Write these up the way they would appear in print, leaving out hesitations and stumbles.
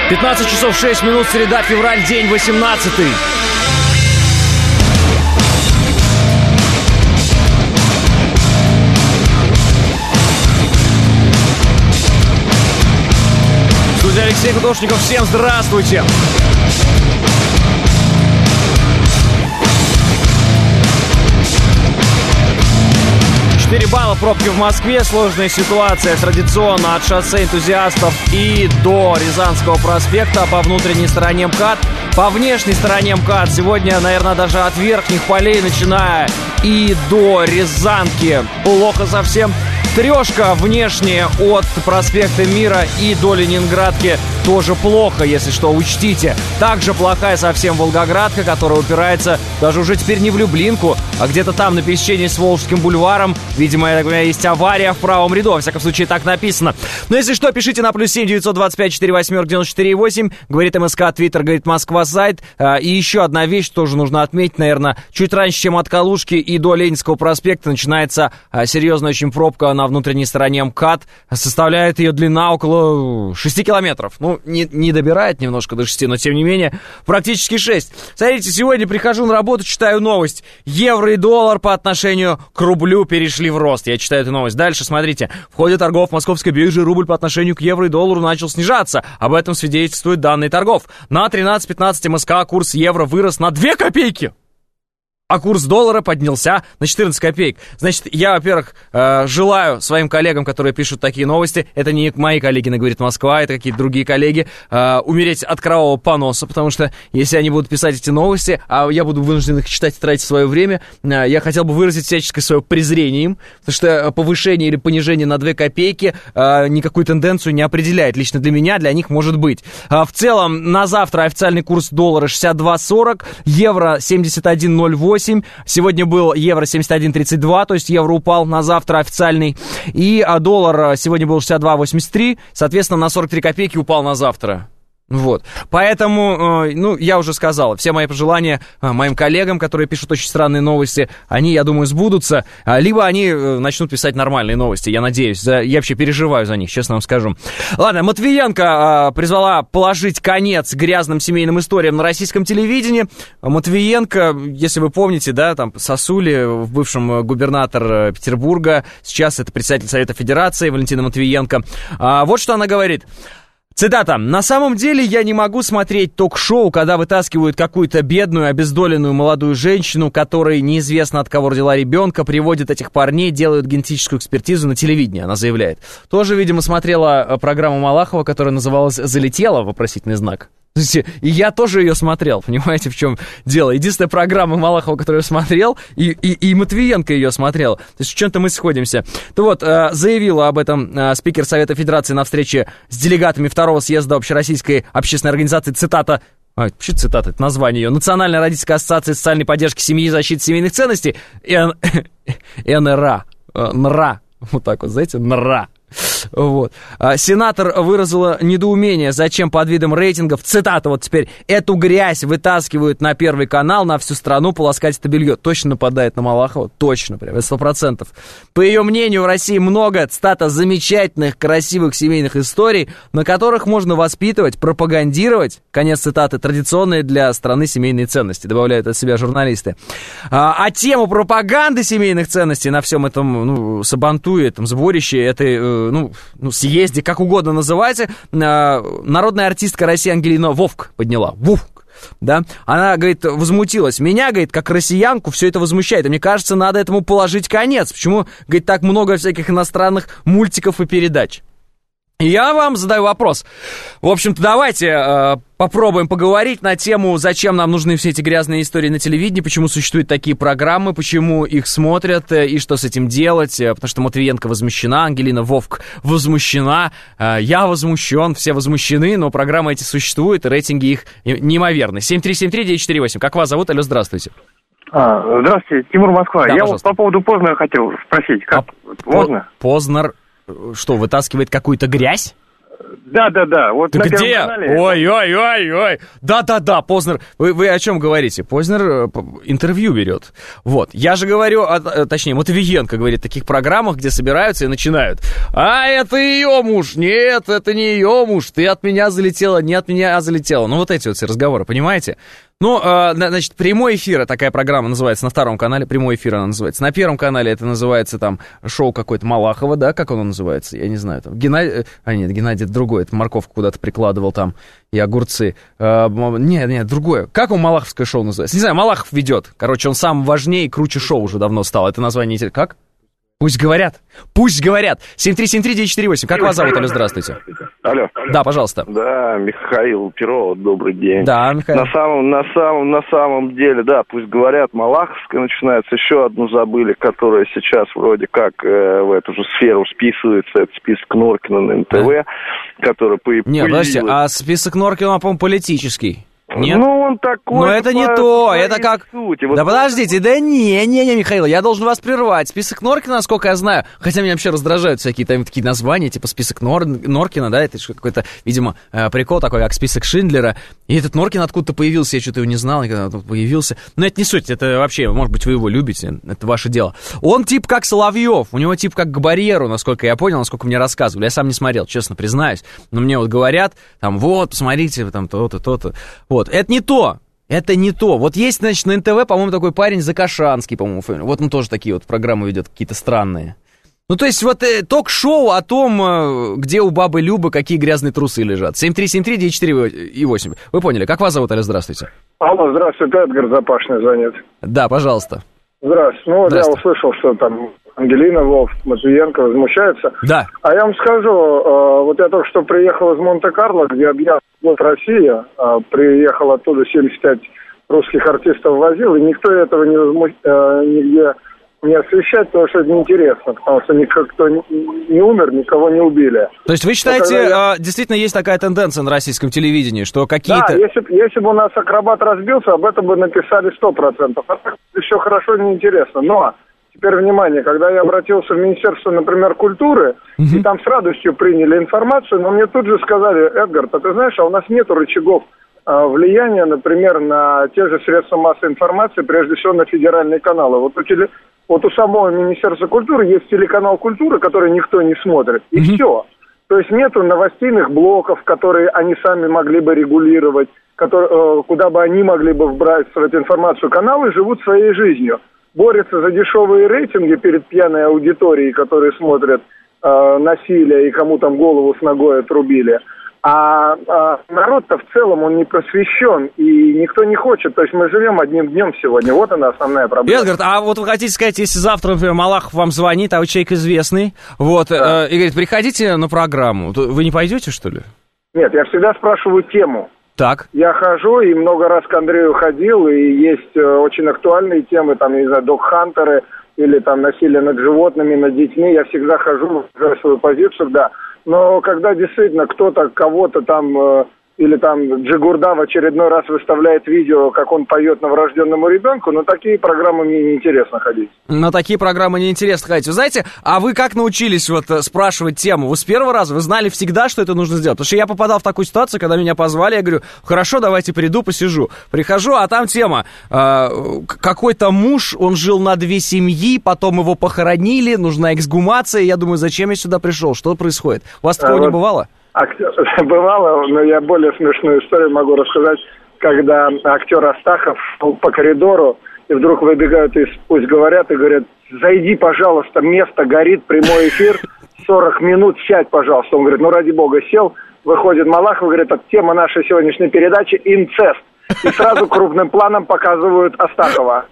15 часов 6 минут, среда, февраль, день 18-й. Студия Алексей Гудошников, всем здравствуйте! 4 балла пробки в Москве. Сложная ситуация традиционно от шоссе Энтузиастов и до Рязанского проспекта по внутренней стороне МКАД. По внешней стороне МКАД сегодня, наверное, даже от верхних полей, начиная и до Рязанки, плохо совсем. Трешка внешняя от проспекта Мира и до Ленинградки тоже плохо, если что, учтите. Также плохая совсем Волгоградка, которая упирается даже уже теперь не в Люблинку, а где-то там на пересечении с Волжским бульваром. Видимо, я так понимаю, есть авария в правом ряду. Во всяком случае, так написано. Но если что, пишите на +7 925 48 94 8. Говорит МСК, Твиттер, говорит Москва, сайт. И еще одна вещь тоже нужно отметить, наверное. Чуть раньше, чем от Калужки и до Ленинского проспекта, начинается серьезная очень пробка на внутренней стороне МКАД. Составляет ее длина около 6 километров. Ну, не добирает немножко до 6, но тем не менее практически 6. Смотрите, сегодня прихожу на работу, читаю новость. Евро и доллар по отношению к рублю перешли в рост. Я читаю эту новость. Дальше, смотрите. В ходе торгов Московской биржи рубль по отношению к евро и доллару начал снижаться. Об этом свидетельствуют данные торгов. На 13.15 МСК курс евро вырос на 2 копейки. А курс доллара поднялся на 14 копеек. Значит, я, во-первых, желаю своим коллегам, которые пишут такие новости, это не мои коллеги на «Говорит Москва», это какие-то другие коллеги, умереть от кровавого поноса, потому что если они будут писать эти новости, а я буду вынужден их читать и тратить свое время, я хотел бы выразить всяческое свое презрение им, потому что повышение или понижение на 2 копейки никакую тенденцию не определяет. Лично для меня, для них может быть. В целом, на завтра официальный курс доллара 62.40, евро 71.08, сегодня был евро 71.32, то есть евро упал на завтра официальный. И доллар сегодня был 62.83, соответственно, на 43 копейки упал на завтра. Вот, поэтому, я уже сказал, все мои пожелания моим коллегам, которые пишут очень странные новости, они, я думаю, сбудутся, либо они начнут писать нормальные новости, я надеюсь, я вообще переживаю за них, честно вам скажу. Ладно, Матвиенко призвала положить конец грязным семейным историям на российском телевидении. Матвиенко, если вы помните, да, там Сосули, в бывшем губернатор Петербурга, сейчас это председатель Совета Федерации Валентина Матвиенко. Вот что она говорит. Цитата. «На самом деле я не могу смотреть ток-шоу, когда вытаскивают какую-то бедную, обездоленную молодую женщину, которой неизвестно от кого родила ребенка, приводят этих парней, делают генетическую экспертизу на телевидении», она заявляет. Тоже, видимо, смотрела программу Малахова, которая называлась «Залетела», вопросительный знак. И я тоже ее смотрел, понимаете, в чем дело. Единственная программа Малахова, которую я смотрел, и Матвиенко ее смотрел. То есть в чем-то мы сходимся. То вот, заявила об этом спикер Совета Федерации на встрече с делегатами 2-го съезда Общероссийской общественной организации, цитата, почему цитата, это название ее, Национальная родительская ассоциация социальной поддержки семьи и защиты семейных ценностей, НРА, НРА, вот так вот, знаете, НРА. Вот. Сенатор выразила недоумение, зачем под видом рейтингов, цитата вот теперь, эту грязь вытаскивают на Первый канал, на всю страну полоскать это белье. Точно нападает на Малахова, точно, прям, 100%. По ее мнению, в России много, цитата, замечательных, красивых семейных историй, на которых можно воспитывать, пропагандировать, конец цитаты, традиционные для страны семейные ценности, добавляют от себя журналисты. А тему пропаганды семейных ценностей на всем этом, сабантуе, этом сборище, этой съезде, как угодно называйте, народная артистка России Ангелина Вовк подняла. Вовк. Да? Она, говорит, возмутилась. Меня, говорит, как россиянку все это возмущает. И мне кажется, надо этому положить конец. Почему, говорит, так много всяких иностранных мультиков и передач? И я вам задаю вопрос. В общем-то, давайте попробуем поговорить на тему, зачем нам нужны все эти грязные истории на телевидении, почему существуют такие программы, почему их смотрят и что с этим делать. Потому что Матвиенко возмущена, Ангелина Вовк возмущена, я возмущен, все возмущены, но программы эти существуют, и рейтинги их неимоверны. 7373948. Как вас зовут? Алло, здравствуйте. Здравствуйте, Тимур, Москва. Да, я пожалуйста. по поводу Познера хотел спросить, как можно? Познер что, вытаскивает какую-то грязь? Да. Вот Ты на где? Первом канале. Ой. Да, Познер. Вы о чем говорите? Познер интервью берет. Вот. Я же говорю, точнее, Матвиенко говорит о таких программах, где собираются и начинают. А, это ее муж. Нет, это не ее муж. Ты от меня залетела, не от меня залетела. Ну, вот эти вот все разговоры, понимаете? Ну, значит, прямой эфир, такая программа называется на втором канале, прямой эфир она называется. На первом канале это называется там шоу какое-то Малахова, да, как оно называется, я не знаю, там, Геннадий, это другой, это морковку куда-то прикладывал там, и огурцы. Нет, другое. Как он Малаховское шоу называется? Не знаю, Малахов ведет, короче, он сам важнее и круче шоу уже давно стал, это название, как? Пусть говорят. 7373948. Как вас зовут? Алло, здравствуйте. Алло. Да, пожалуйста. Да, Михаил Перов, добрый день. Да, Михаил. На самом деле, да, пусть говорят, Малаховская начинается, еще одну забыли, которая сейчас вроде как в эту же сферу списывается, это список Норкина на НТВ, который появился. Нет, подождите, а список Норкина, по-моему, политический. Нет? Ну, он такой... Но это не то, это как... Сути. Да подождите, да не, Михаил, я должен вас прервать. Список Норкина, насколько я знаю, хотя меня вообще раздражают всякие там такие названия, типа список Норкина, да, это какой-то, видимо, прикол такой, как список Шиндлера. И этот Норкин откуда-то появился, я что-то его не знал, никогда он появился. Но это не суть, это вообще, может быть, вы его любите, это ваше дело. Он тип как Соловьев, у него тип как к барьеру, насколько я понял, насколько мне рассказывали. Я сам не смотрел, честно признаюсь, но мне вот говорят, там, вот, посмотрите, там, то-то, то-то. Вот, это не то. Это не то. Вот есть, значит, на НТВ, по-моему, такой парень Закашанский, по-моему, вот он тоже такие вот программы ведет, какие-то странные. Ну, то есть, вот ток-шоу о том, где у бабы Любы какие грязные трусы лежат. 7373948. Вы поняли. Как вас зовут, Алло, здравствуйте? Алло, здравствуйте, Эдгар Запашный звонит. Да, пожалуйста. Здравствуйте. Ну, вот я услышал, что там Ангелина, Вов, Матвиенко возмущаются. Да. А я вам скажу, вот я только что приехал из Монте-Карло, где объявил Россия, приехал оттуда 75 русских артистов возил, и никто этого нигде не освещает, потому что это неинтересно, потому что никто не умер, никого не убили. То есть вы считаете, действительно есть такая тенденция на российском телевидении, что какие-то... Да, если бы у нас акробат разбился, об этом бы написали 100%. А так еще хорошо, неинтересно. Но, теперь внимание, когда я обратился в Министерство, например, культуры, и там с радостью приняли информацию, но мне тут же сказали: Эдгар, ты знаешь, а у нас нету рычагов влияния, например, на те же средства массовой информации, прежде всего на федеральные каналы. Вот у самого Министерства культуры есть телеканал «Культура», который никто не смотрит, и все. То есть нету новостейных блоков, которые они сами могли бы регулировать, куда бы они могли бы вбрасывать информацию. Каналы живут своей жизнью, борются за дешевые рейтинги перед пьяной аудиторией, которые смотрят насилие и кому там голову с ногой отрубили. А народ-то в целом, он не просвещен, и никто не хочет. То есть мы живем одним днем сегодня. Вот она основная проблема. Эдгар, а вот вы хотите сказать, если завтра, например, Малахов вам звонит, а вы человек известный, вот, да. И говорит, приходите на программу, вы не пойдете, что ли? Нет, я всегда спрашиваю тему. Так. Я хожу, и много раз к Андрею ходил, и есть очень актуальные темы, там, не знаю, док-хантеры, или там насилие над животными, над детьми. Я всегда хожу, выражаю свою позицию, да. Но когда действительно кто-то кого-то там, или там Джигурда в очередной раз выставляет видео, как он поет новорожденному ребенку, на такие программы мне неинтересно ходить. На такие программы неинтересно ходить. Вы знаете, а вы как научились вот спрашивать тему? Вы с первого раза, вы знали всегда, что это нужно сделать? Потому что я попадал в такую ситуацию, когда меня позвали, я говорю, хорошо, давайте приду, посижу. Прихожу, а там тема, какой-то муж, он жил на 2 семьи, потом его похоронили, нужна эксгумация, я думаю, зачем я сюда пришел, что происходит? У вас такого не бывало? Бывало, но я более смешную историю могу рассказать, когда актер Астахов шел по коридору, и вдруг выбегают из «Пусть говорят» и говорят: зайди, пожалуйста, место горит, прямой эфир, 40 минут, сядь, пожалуйста. Он говорит, ну ради бога, сел, выходит Малахов, говорит, это тема нашей сегодняшней передачи — инцест. И сразу крупным планом показывают Астахова.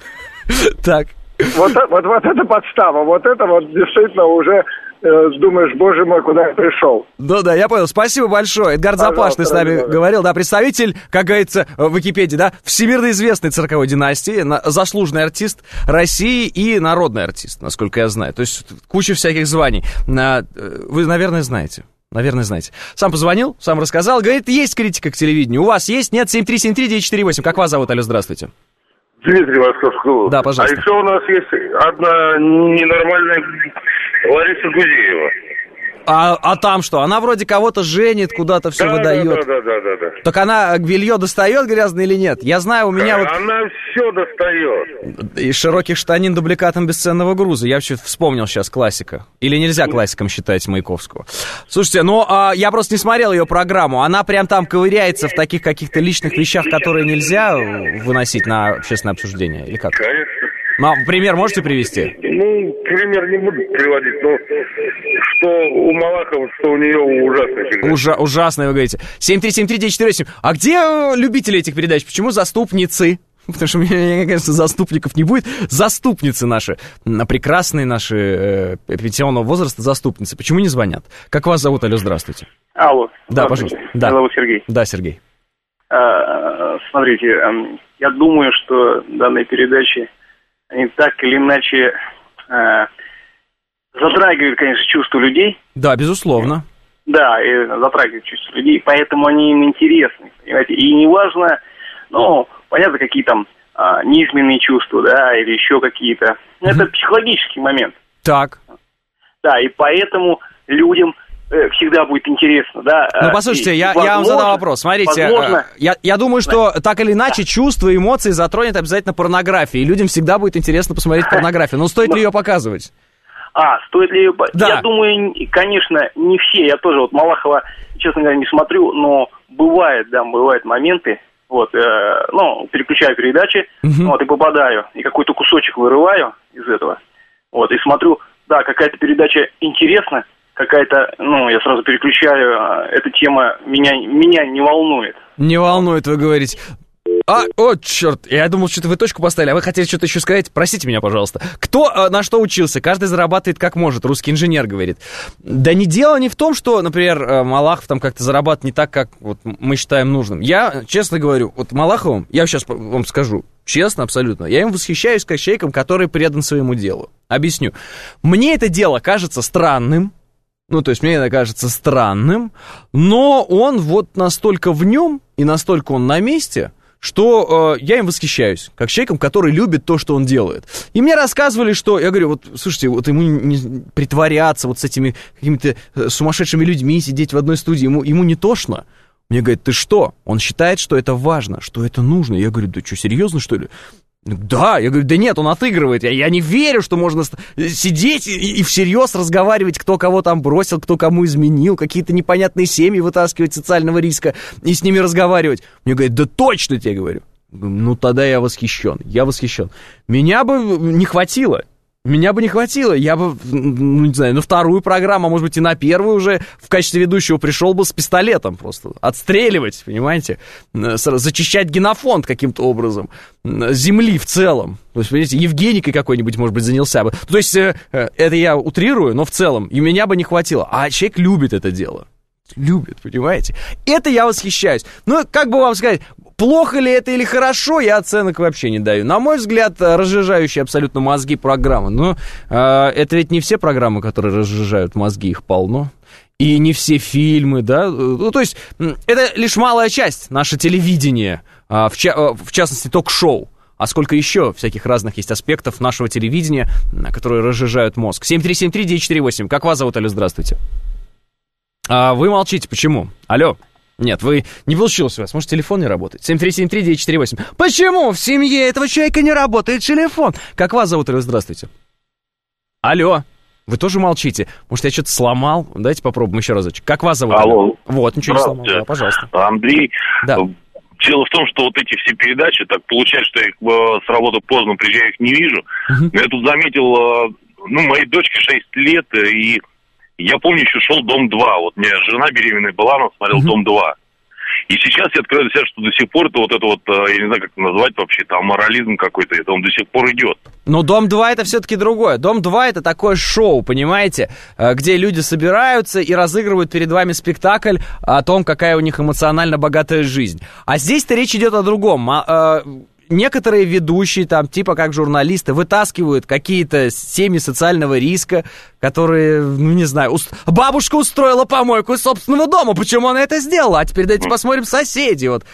Так. Вот это подстава, вот это вот действительно уже... думаешь, боже мой, куда я пришел. Да, я понял. Спасибо большое. Эдгар Запашный с нами говорил, да, представитель, как говорится в Википедии, да, всемирно известной цирковой династии, заслуженный артист России и народный артист, насколько я знаю. То есть куча всяких званий. Вы, наверное, знаете. Сам позвонил, сам рассказал. Говорит, есть критика к телевидению. У вас есть? Нет? 7373948. Как вас зовут? Алло, здравствуйте. Дмитрий, Московского. Да, пожалуйста. А еще у нас есть одна ненормальная Лариса Гузеева. А там что? Она вроде кого-то женит, куда-то все выдает. Да. Так она белье достает грязное или нет? Я знаю, у меня вот... Она все достает. Из широких штанин дубликатом бесценного груза. Я вообще вспомнил сейчас классика. Или нельзя классиком считать Маяковского? Слушайте, я просто не смотрел ее программу. Она прям там ковыряется в таких каких-то личных вещах, которые нельзя выносить на общественное обсуждение? Или как? Конечно. Пример можете привести? Пример не буду приводить, но что у Малахова, что у нее ужасная фигня. Ужасная, вы говорите. 7373948. А где любители этих передач? Почему заступницы? Потому что, мне кажется, заступников не будет. Заступницы наши, прекрасные наши пенсионного возраста заступницы. Почему не звонят? Как вас зовут? Алло, здравствуйте. Алло. Да, пожалуйста. Да. Меня зовут Сергей. Да, Сергей. Смотрите, я думаю, что данные передачи, они так или иначе затрагивают, конечно, чувства людей. Да, безусловно. Да, и затрагивают чувства людей, поэтому они им интересны, понимаете. И неважно, понятно, какие там низменные чувства, да, или еще какие-то. Это психологический момент. Так. Да, и поэтому людям всегда будет интересно, да. Послушайте, я вам задал вопрос. Смотрите, я думаю, что так или иначе чувства и эмоции затронет обязательно порнография, и людям всегда будет интересно посмотреть порнографию. Но стоит ли ее показывать? Стоит ли ее... Да. Я думаю, конечно, не все. Я тоже Малахова, честно говоря, не смотрю, но бывают моменты, переключаю передачи, и попадаю, и какой-то кусочек вырываю из этого, и смотрю, да, какая-то передача интересна, какая-то, я сразу переключаю, эта тема меня не волнует. Не волнует, вы говорите. Черт, я думал, что-то вы точку поставили, а вы хотели что-то еще сказать? Простите меня, пожалуйста. Кто на что учился? Каждый зарабатывает как может, русский инженер говорит. Да дело не в том, что, например, Малахов там как-то зарабатывает не так, как мы считаем нужным. Я, честно говорю, Малаховым, я сейчас вам скажу, честно, абсолютно, я им восхищаюсь как человеком, который предан своему делу. Объясню. Мне это дело кажется странным, то есть мне это кажется странным, но он настолько в нем и настолько он на месте, что я им восхищаюсь, как человеком, который любит то, что он делает. И мне рассказывали, что... Я говорю, слушайте, ему не притворяться с этими какими-то сумасшедшими людьми, сидеть в одной студии, ему не тошно. Мне говорят, ты что? Он считает, что это важно, что это нужно. Я говорю, да что, серьезно, что ли? Да, я говорю, да нет, он отыгрывает. Я не верю, что можно сидеть и всерьез разговаривать, кто кого там бросил, кто кому изменил, какие-то непонятные семьи вытаскивать социального риска и с ними разговаривать. Мне говорят, да точно тебе говорю. Тогда я восхищен. Меня бы не хватило. Я бы, не знаю, на вторую программу, а может быть и на первую уже в качестве ведущего пришел бы с пистолетом просто. Отстреливать, понимаете? Зачищать генофонд каким-то образом. Земли в целом. То есть, понимаете, Евгеникой какой-нибудь, может быть, занялся бы. То есть, это я утрирую, но в целом. И меня бы не хватило. А человек любит это дело. Любит, понимаете? Это я восхищаюсь. Как бы вам сказать... Плохо ли это или хорошо, я оценок вообще не даю. На мой взгляд, разжижающие абсолютно мозги программы. Но это ведь не все программы, которые разжижают мозги, их полно. И не все фильмы, да. То есть, это лишь малая часть, наше телевидение, в частности, ток-шоу. А сколько еще всяких разных есть аспектов нашего телевидения, которые разжижают мозг. 7373948. Как вас зовут, алло, здравствуйте. Вы молчите, почему? Алло. Нет, не получилось у вас, может, телефон не работает. 7373948. Почему в семье этого человека не работает телефон? Как вас зовут, здравствуйте? Алло, вы тоже молчите? Может, я что-то сломал? Давайте попробуем еще разочек. Как вас зовут? Алло. Ничего не сломал, да, пожалуйста. Андрей. Да. Дело в том, что эти все передачи, так получается, что я их с работы поздно приезжаю, их не вижу. Но я тут заметил, моей дочке 6 лет, и... Я помню, еще шел «Дом-2». У меня жена беременная была, она смотрела «Дом-2». И сейчас я открою для себя, что до сих пор это я не знаю, как это назвать вообще, там морализм какой-то, это он до сих пор идет. Но «Дом-2» это все-таки другое. «Дом-2» это такое шоу, понимаете, где люди собираются и разыгрывают перед вами спектакль о том, какая у них эмоционально богатая жизнь. А здесь-то речь идет о другом. некоторые ведущие, там, типа как журналисты, вытаскивают какие-то семьи социального риска, которые, ну, не знаю, бабушка устроила помойку из собственного дома, почему она это сделала? А теперь давайте посмотрим соседей. Вот.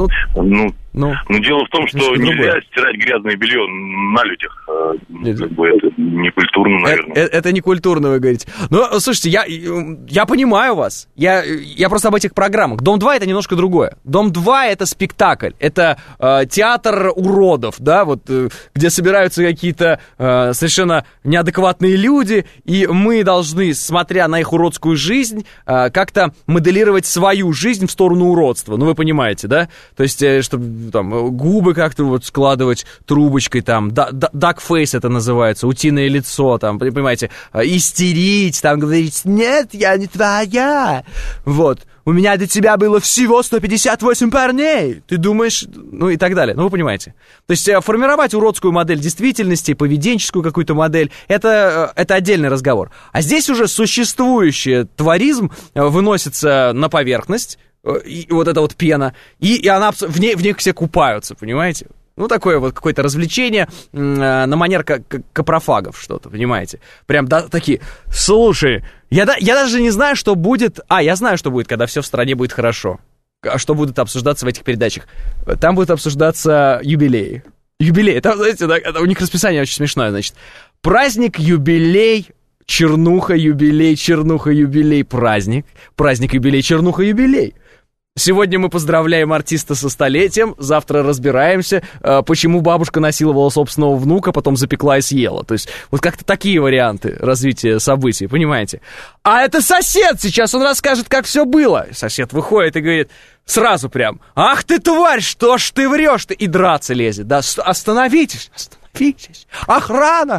Дело в том, что нельзя стирать грязное белье на людях. Это не культурно, наверное. Это не культурно, вы говорите. Ну, слушайте, я понимаю вас. Я просто об этих программах. «Дом-2» — это немножко другое. «Дом-2» — это спектакль. Это театр уродов, да, вот, где собираются какие-то совершенно неадекватные люди, и мы должны, смотря на их уродскую жизнь, как-то моделировать свою жизнь в сторону уродства. Ну, вы понимаете, да? То есть, чтобы там губы как-то вот складывать трубочкой, там, duckface это называется, утиное лицо, там, понимаете, истерить, там, говорить, нет, я не твоя, вот, у меня до тебя было всего 158 парней, ты думаешь, ну и так далее, ну вы понимаете. То есть формировать уродскую модель действительности, поведенческую какую-то модель, это отдельный разговор. А здесь уже существующий творизм выносится на поверхность, и вот эта вот пена, и она в ней все купаются, понимаете? Ну, такое вот какое-то развлечение на манер капрофагов что-то, понимаете? Прям такие, слушай, я даже не знаю, что будет... я знаю, что будет, когда все в стране будет хорошо. Что будет обсуждаться в этих передачах? Там будет обсуждаться юбилей. Юбилей, там, знаете, да, у них расписание очень смешное, значит. Праздник, юбилей... Чернуха, юбилей, праздник, юбилей, чернуха, юбилей. Сегодня мы поздравляем артиста со столетием, завтра разбираемся, почему бабушка насиловала собственного внука, потом запекла и съела. То есть вот как-то такие варианты развития событий, понимаете? А это сосед сейчас, он расскажет, как все было. Сосед выходит и говорит сразу прям, ах ты тварь, что ж ты врешь-то? И драться лезет, да, остановитесь, охрана.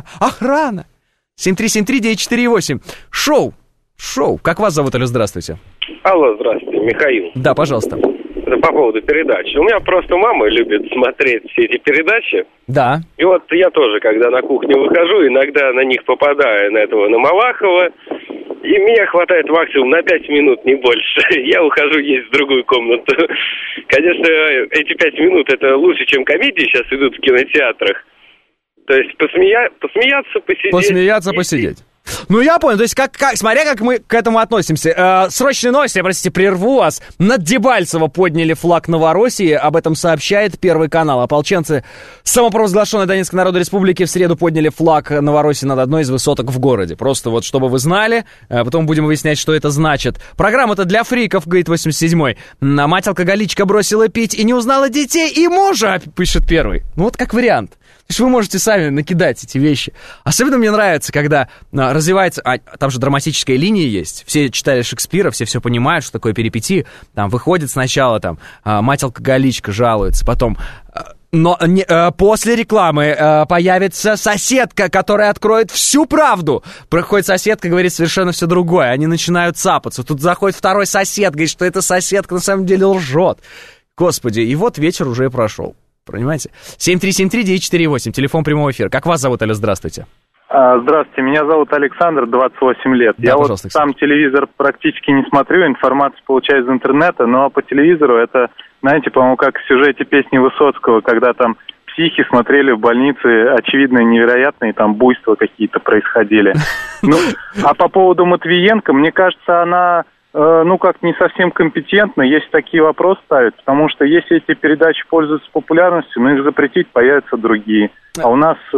7373948. Шоу. Как вас зовут, алло, здравствуйте. Алло, здравствуйте, Михаил. Да, пожалуйста. Это по поводу передач. У меня просто мама любит смотреть все эти передачи. Да. И вот я тоже, когда на кухню выхожу, иногда на них попадаю, на Малахова, и меня хватает максимум на 5 минут, не больше. Я ухожу есть в другую комнату. Конечно, эти 5 минут это лучше, чем комедии сейчас идут в кинотеатрах. То есть посмеяться, посидеть. Ну, я понял, то есть, смотря как мы к этому относимся. Срочные новости, простите, прерву вас. Над Дебальцево подняли флаг Новороссии, об этом сообщает Первый канал. Ополченцы самопровозглашенной Донецкой Народной Республики в среду подняли флаг Новороссии над одной из высоток в городе. Просто вот, чтобы вы знали, потом будем выяснять, что это значит. Программа-то для фриков, говорит 87-й. Мать-алкоголичка бросила пить и не узнала детей и мужа, пишет Первый. Ну, вот как вариант. То есть вы можете сами накидать эти вещи. Особенно мне нравится, когда развивается... там же драматическая линия есть. Все читали Шекспира, все понимают, что такое перипетии. Там выходит сначала там мать-алкоголичка жалуется, потом... Но после рекламы появится соседка, которая откроет всю правду. Проходит соседка, говорит совершенно все другое. Они начинают цапаться. Тут заходит второй сосед, говорит, что эта соседка на самом деле лжет. Господи, и вот вечер уже прошел. Понимаете? 7373948, телефон прямого эфира. Как вас зовут, алло, здравствуйте. Здравствуйте, меня зовут Александр, 28 лет. Да, я вот сам телевизор практически не смотрю, информацию получаю из интернета, но по телевизору это, знаете, по-моему, как в сюжете песни Высоцкого, когда там психи смотрели в больнице, очевидно, невероятные там буйства какие-то происходили. Ну, а по поводу Матвиенко, мне кажется, она... как не совсем компетентно, если такие вопросы ставят, потому что если эти передачи пользуются популярностью, их запретить, появятся другие. А у нас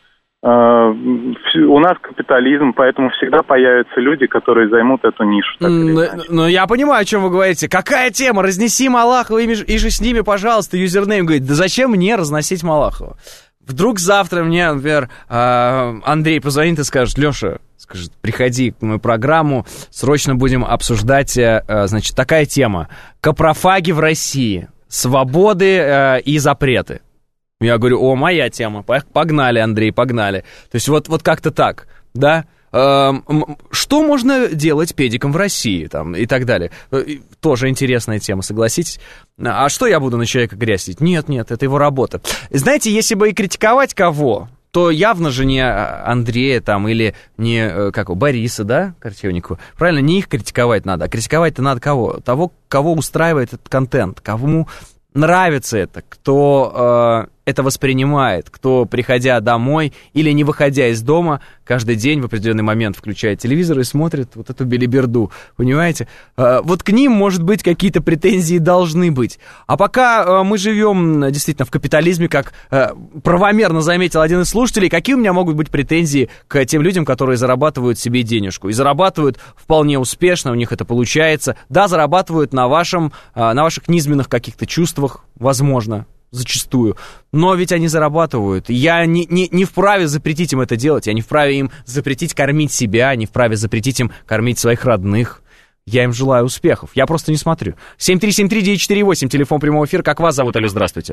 капитализм, поэтому всегда появятся люди, которые займут эту нишу. Ну, я понимаю, о чем вы говорите. Какая тема? Разнеси Малахова и же с ними, пожалуйста, юзернейм. Говорит, да зачем мне разносить Малахова? Вдруг завтра мне, например, Андрей позвонит и скажет, Леша, приходи в мою программу, срочно будем обсуждать, значит, такая тема. Капрофаги в России, свободы и запреты. Я говорю, моя тема, погнали, Андрей, погнали. То есть вот как-то так, да? Что можно делать педиком в России там, и так далее. Тоже интересная тема, согласитесь. А что я буду на человека грязить? Нет, это его работа. Знаете, если бы и критиковать кого, то явно же не Андрея там или не Бориса, да, Корчевникова. Правильно, не их критиковать надо, а критиковать-то надо кого? Того, кого устраивает этот контент, кому нравится это, кто это воспринимает, кто, приходя домой или не выходя из дома, каждый день в определенный момент включает телевизор и смотрит вот эту белиберду, понимаете? Вот к ним, может быть, какие-то претензии должны быть. А пока мы живем действительно в капитализме, как правомерно заметил один из слушателей, какие у меня могут быть претензии к тем людям, которые зарабатывают себе денежку? И зарабатывают вполне успешно, у них это получается. Да, зарабатывают на ваших низменных каких-то чувствах, возможно, зачастую. Но ведь они зарабатывают. Я не вправе запретить им это делать. Я не вправе им запретить кормить себя, не вправе запретить им кормить своих родных. Я им желаю успехов. Я просто не смотрю. 7373948, телефон прямого эфира. Как вас зовут? Алло, здравствуйте.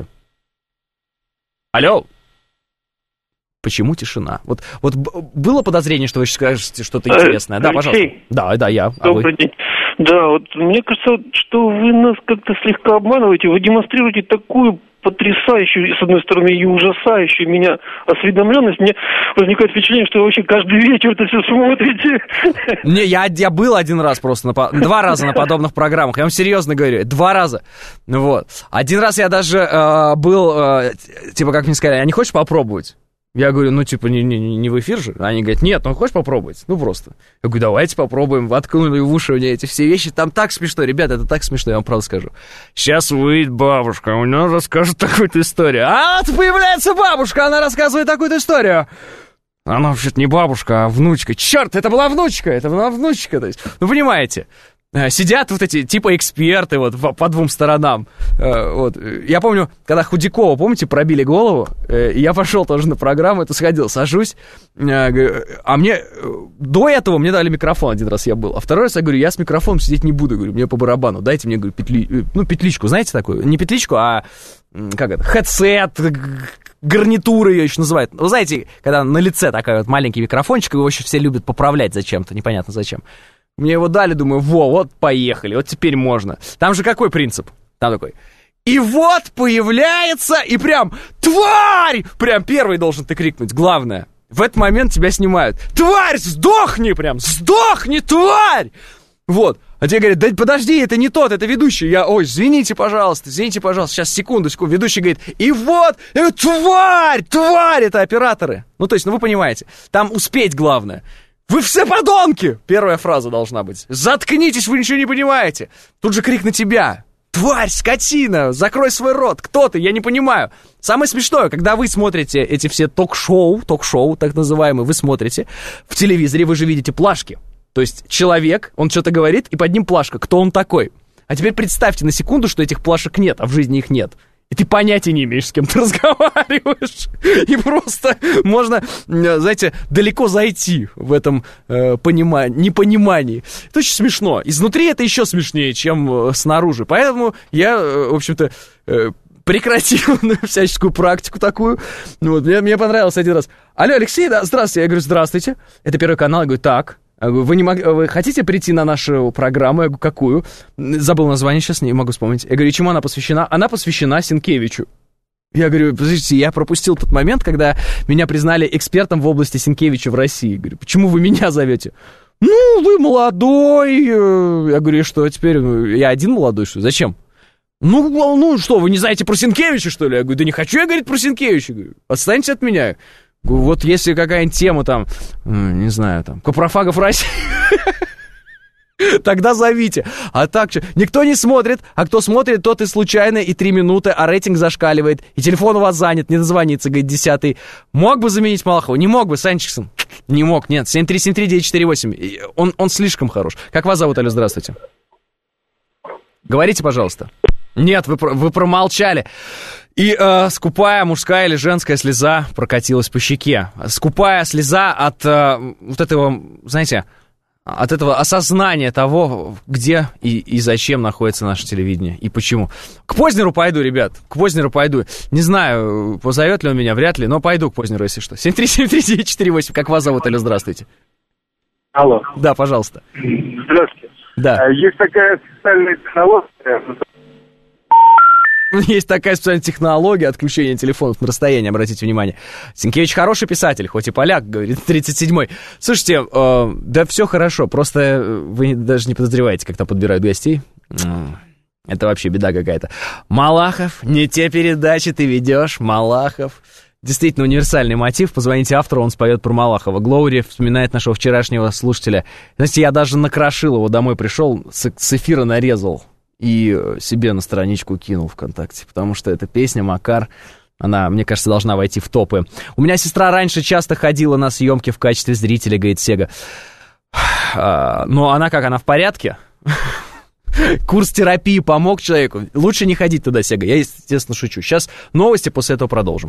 Алло. Почему тишина? Вот было подозрение, что вы сейчас скажете что-то интересное. Да, пожалуйста. Да, я. Добрый день. Да, вот мне кажется, что вы нас как-то слегка обманываете. Вы демонстрируете такую потрясающую, с одной стороны, и ужасающую меня осведомленность. Мне возникает впечатление, что вы вообще каждый вечер это все смотрите. Не, я был один раз просто, 2 раза на подобных программах. Я вам серьезно говорю, 2 раза. Вот. Один раз я даже был, как мне сказали, а не хочешь попробовать? Я говорю, не в эфир же. Они говорят, нет, хочешь попробовать? Просто. Я говорю, давайте попробуем. Воткнули в уши мне эти все вещи. Там так смешно, ребята, это так смешно, я вам правда скажу. Сейчас выйдет бабушка, у нее расскажет такую-то историю. А вот появляется бабушка, она рассказывает такую-то историю. Она вообще-то не бабушка, а внучка. Черт, это была внучка. То есть, понимаете. Сидят вот эти, типа, эксперты вот по 2 сторонам. Вот. Я помню, когда Худякова, помните, пробили голову, я пошел тоже на программу, сходил, сажусь, а мне до этого мне дали микрофон, 1 раз я был, а 2 раз я говорю, я с микрофоном сидеть не буду, говорю, мне по барабану, дайте мне, говорю, петличку, знаете такую? Не петличку, а, хедсет, гарнитуры ее еще называют. Вы знаете, когда на лице такой вот маленький микрофончик, его еще все любят поправлять зачем-то, непонятно зачем. Мне его дали, думаю, вот поехали, вот теперь можно. Там же какой принцип? Там такой, и вот появляется, и прям, тварь! Прям первый должен ты крикнуть, главное. В этот момент тебя снимают. Тварь, сдохни прям, сдохни, тварь! Вот. А тебе говорят, да подожди, это не тот, это ведущий. Извините, пожалуйста, сейчас, секунду. Ведущий говорит, и вот, тварь, это операторы. То есть, вы понимаете, там успеть главное. Вы все подонки! Первая фраза должна быть. Заткнитесь, вы ничего не понимаете. Тут же крик на тебя. Тварь, скотина, закрой свой рот. Кто ты? Я не понимаю. Самое смешное, когда вы смотрите эти все ток-шоу, так называемые, вы смотрите в телевизоре, вы же видите плашки. То есть человек, он что-то говорит, и под ним плашка. Кто он такой? А теперь представьте на секунду, что этих плашек нет, а в жизни их нет. И ты понятия не имеешь, с кем ты разговариваешь. И просто можно, знаете, далеко зайти в этом непонимании. Это очень смешно. Изнутри это еще смешнее, чем снаружи. Поэтому я, в общем-то, прекратил всяческую практику такую. Мне понравилось 1 раз. Алло, Алексей, да, здравствуйте. Я говорю, здравствуйте. Это Первый канал. Я говорю, так. Вы хотите прийти на нашу программу? Я говорю, какую? Забыл название, сейчас не могу вспомнить. Я говорю, чему она посвящена? Она посвящена Сенкевичу. Я говорю, подождите, я пропустил тот момент, когда меня признали экспертом в области Сенкевича в России. Я говорю, почему вы меня зовете? Вы молодой. Я говорю, и что теперь? Я один молодой, что ли? Зачем? Что, вы не знаете про Сенкевича, что ли? Я говорю, да не хочу я говорить про Сенкевича. Я говорю, отстаньте от меня. Вот если какая-нибудь тема там, не знаю, там, Капрофагов России, тогда зовите. А так что, никто не смотрит, а кто смотрит, тот и случайно, и 3 минуты, а рейтинг зашкаливает, и телефон у вас занят, не дозвонится, говорит, 10-й. Мог бы заменить Малахова? Не мог бы, Санчиксон. Не мог, нет. 7373948. Он слишком хорош. Как вас зовут, алло, здравствуйте. Говорите, пожалуйста. Нет, вы промолчали. И скупая мужская или женская слеза прокатилась по щеке. Скупая слеза от вот этого, знаете, от этого осознания того, где и зачем находится наше телевидение, и почему. К Познеру пойду, ребят, к Познеру пойду. Не знаю, позовет ли он меня, вряд ли, но пойду к Познеру, если что. 7373948, как вас зовут, алло, здравствуйте. Алло. Да, пожалуйста. Здравствуйте. Да. Есть такая специальная технология... Есть такая специальная технология отключения телефонов на расстоянии, обратите внимание. Сенкевич хороший писатель, хоть и поляк, говорит 37-й. Слушайте, да все хорошо, просто вы даже не подозреваете, как там подбирают гостей. Это вообще беда какая-то. Малахов, не те передачи ты ведешь, Малахов. Действительно универсальный мотив. Позвоните автору, он споет про Малахова. Глоури вспоминает нашего вчерашнего слушателя. Знаете, я даже накрошил его, домой пришел, с эфира нарезал и себе на страничку кинул ВКонтакте. Потому что эта песня «Макар», она, мне кажется, должна войти в топы. У меня сестра раньше часто ходила на съемки в качестве зрителя, говорит Сега. Но она как, она в порядке? Курс терапии помог человеку. Лучше не ходить туда, Сега. Я, естественно, шучу. Сейчас новости, после этого продолжим.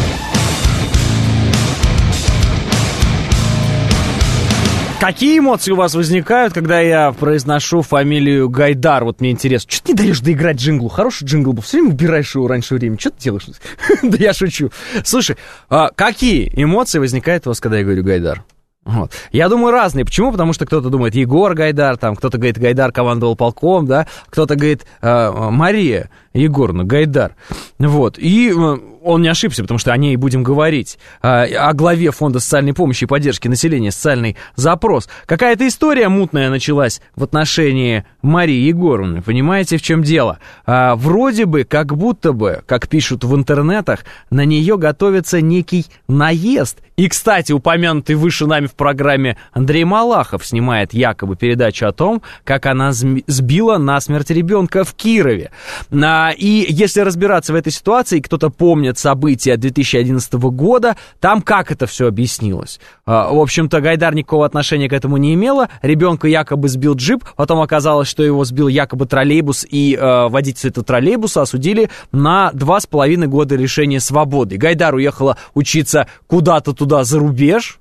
Какие эмоции у вас возникают, когда я произношу фамилию Гайдар? Вот мне интересно. Что ты не даешь доиграть джинглу? Хороший джингл был. Все время убираешь его раньше времени. Что ты делаешь? Да я шучу. Слушай, какие эмоции возникают у вас, когда я говорю Гайдар? Вот. Я думаю, разные. Почему? Потому что кто-то думает Егор Гайдар, там, кто-то говорит Гайдар командовал полком, да, кто-то говорит Мария Егоровна Гайдар. Вот. И он не ошибся, потому что о ней будем говорить. О главе Фонда социальной помощи и поддержки населения, социальный запрос. Какая-то история мутная началась в отношении Марии Егоровны. Понимаете, в чем дело? Вроде бы, как будто бы, как пишут в интернетах, на нее готовится некий наезд. И, кстати, упомянутый выше нами в программе Андрей Малахов снимает якобы передачу о том, как она сбила насмерть ребенка в Кирове. И если разбираться в этой ситуации, кто-то помнит события 2011 года, там как это все объяснилось? В общем-то, Гайдар никакого отношения к этому не имела, ребенка якобы сбил джип, потом оказалось, что его сбил якобы троллейбус, и водителя этого троллейбуса осудили на 2,5 года лишения свободы. Гайдар уехала учиться куда-то туда за рубеж,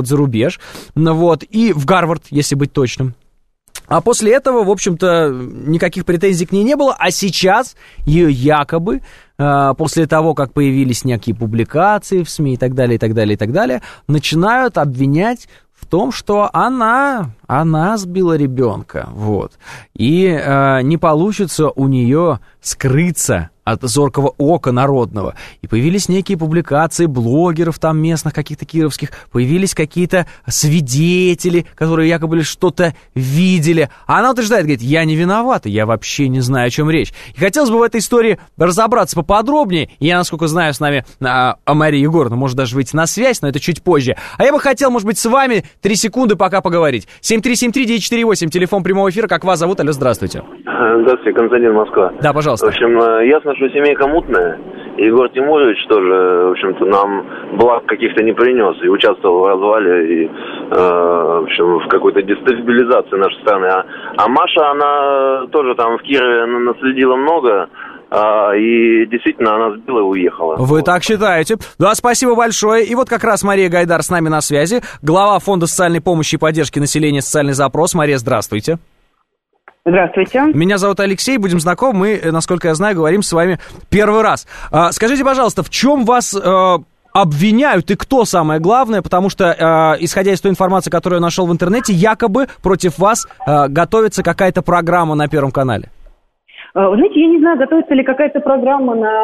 и в Гарвард, если быть точным. А после этого, в общем-то, никаких претензий к ней не было, а сейчас ее якобы, после того, как появились некие публикации в СМИ и так далее, начинают обвинять в том, что она сбила ребенка, вот, и не получится у нее скрыться от зоркого ока народного. И появились некие публикации блогеров там местных, каких-то кировских, появились какие-то свидетели, которые якобы что-то видели. А она утверждает, говорит, я не виновата, я вообще не знаю, о чем речь. И хотелось бы в этой истории разобраться поподробнее. Я, насколько знаю, с нами Мария Егоровна может даже выйти на связь, но это чуть позже. А я бы хотел, может быть, с вами 3 секунды пока поговорить. 7373948, телефон прямого эфира. Как вас зовут? Алло, здравствуйте. Здравствуйте, Константин, Москва. Да, пожалуйста. В общем, ясно, что семейка мутная. Егор Тимурович тоже, в общем-то, нам благ каких-то не принес. И участвовал в развале, и, в общем, в какой-то дестабилизации нашей страны. А Маша, она тоже там в Кирове наследила много. И действительно, она сбила и уехала. Вы так считаете? Да, спасибо большое. И вот как раз Мария Гайдар с нами на связи. Глава Фонда социальной помощи и поддержки населения «Социальный запрос». Мария, здравствуйте. Здравствуйте. Меня зовут Алексей, будем знакомы. Мы, насколько я знаю, говорим с вами первый раз. Скажите, пожалуйста, в чем вас обвиняют и кто самое главное? Потому что, исходя из той информации, которую я нашел в интернете, якобы против вас готовится какая-то программа на Первом канале. Вы знаете, я не знаю, готовится ли какая-то программа на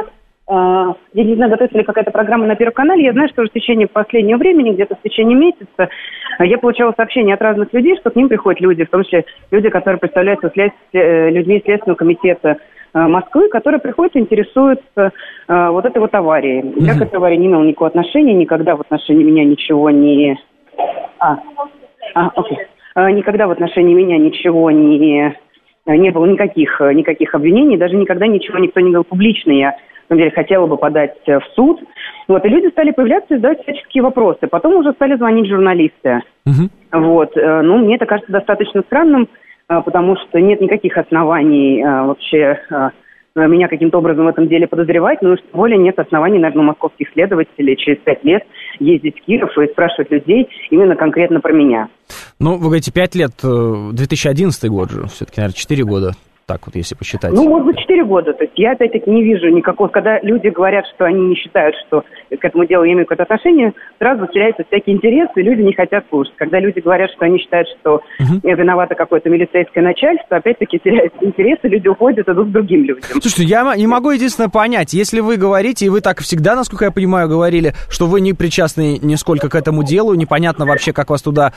Первом канале. Я знаю, что уже в течение последнего времени, где-то в течение месяца, я получала сообщения от разных людей, что к ним приходят люди, в том числе люди, которые представляются людьми Следственного комитета Москвы, которые приходят и интересуются вот этой вот аварией. Я к этой аварии не имела никакого отношения, никогда в отношении меня ничего не... Никогда в отношении меня ничего не было никаких обвинений, даже никогда ничего никто не говорил публично. Я, на самом деле, хотела бы подать в суд. Вот, и люди стали появляться и задавать всяческие вопросы. Потом уже стали звонить журналисты. Вот, мне это кажется достаточно странным, потому что нет никаких оснований вообще меня каким-то образом в этом деле подозревать, но уж тем более нет оснований, наверное, у московских следователей через 5 лет ездить в Киров и спрашивать людей именно конкретно про меня. Ну, вы говорите, 5 лет, 2011 год же, все-таки, наверное, 4 года, так вот, если посчитать. Ну, может быть, 4 года. То есть я, опять-таки, не вижу никакого... Когда люди говорят, что они не считают, что к этому делу имею какое-то отношение, сразу теряются всякие интересы, и люди не хотят слушать. Когда люди говорят, что они считают, что виновато какое-то милицейское начальство, опять-таки теряются интересы, люди уходят, идут к другим людям. Слушайте, я не могу единственное понять, если вы говорите, и вы так всегда, насколько я понимаю, говорили, что вы не причастны нисколько к этому делу, непонятно вообще, как вас туда,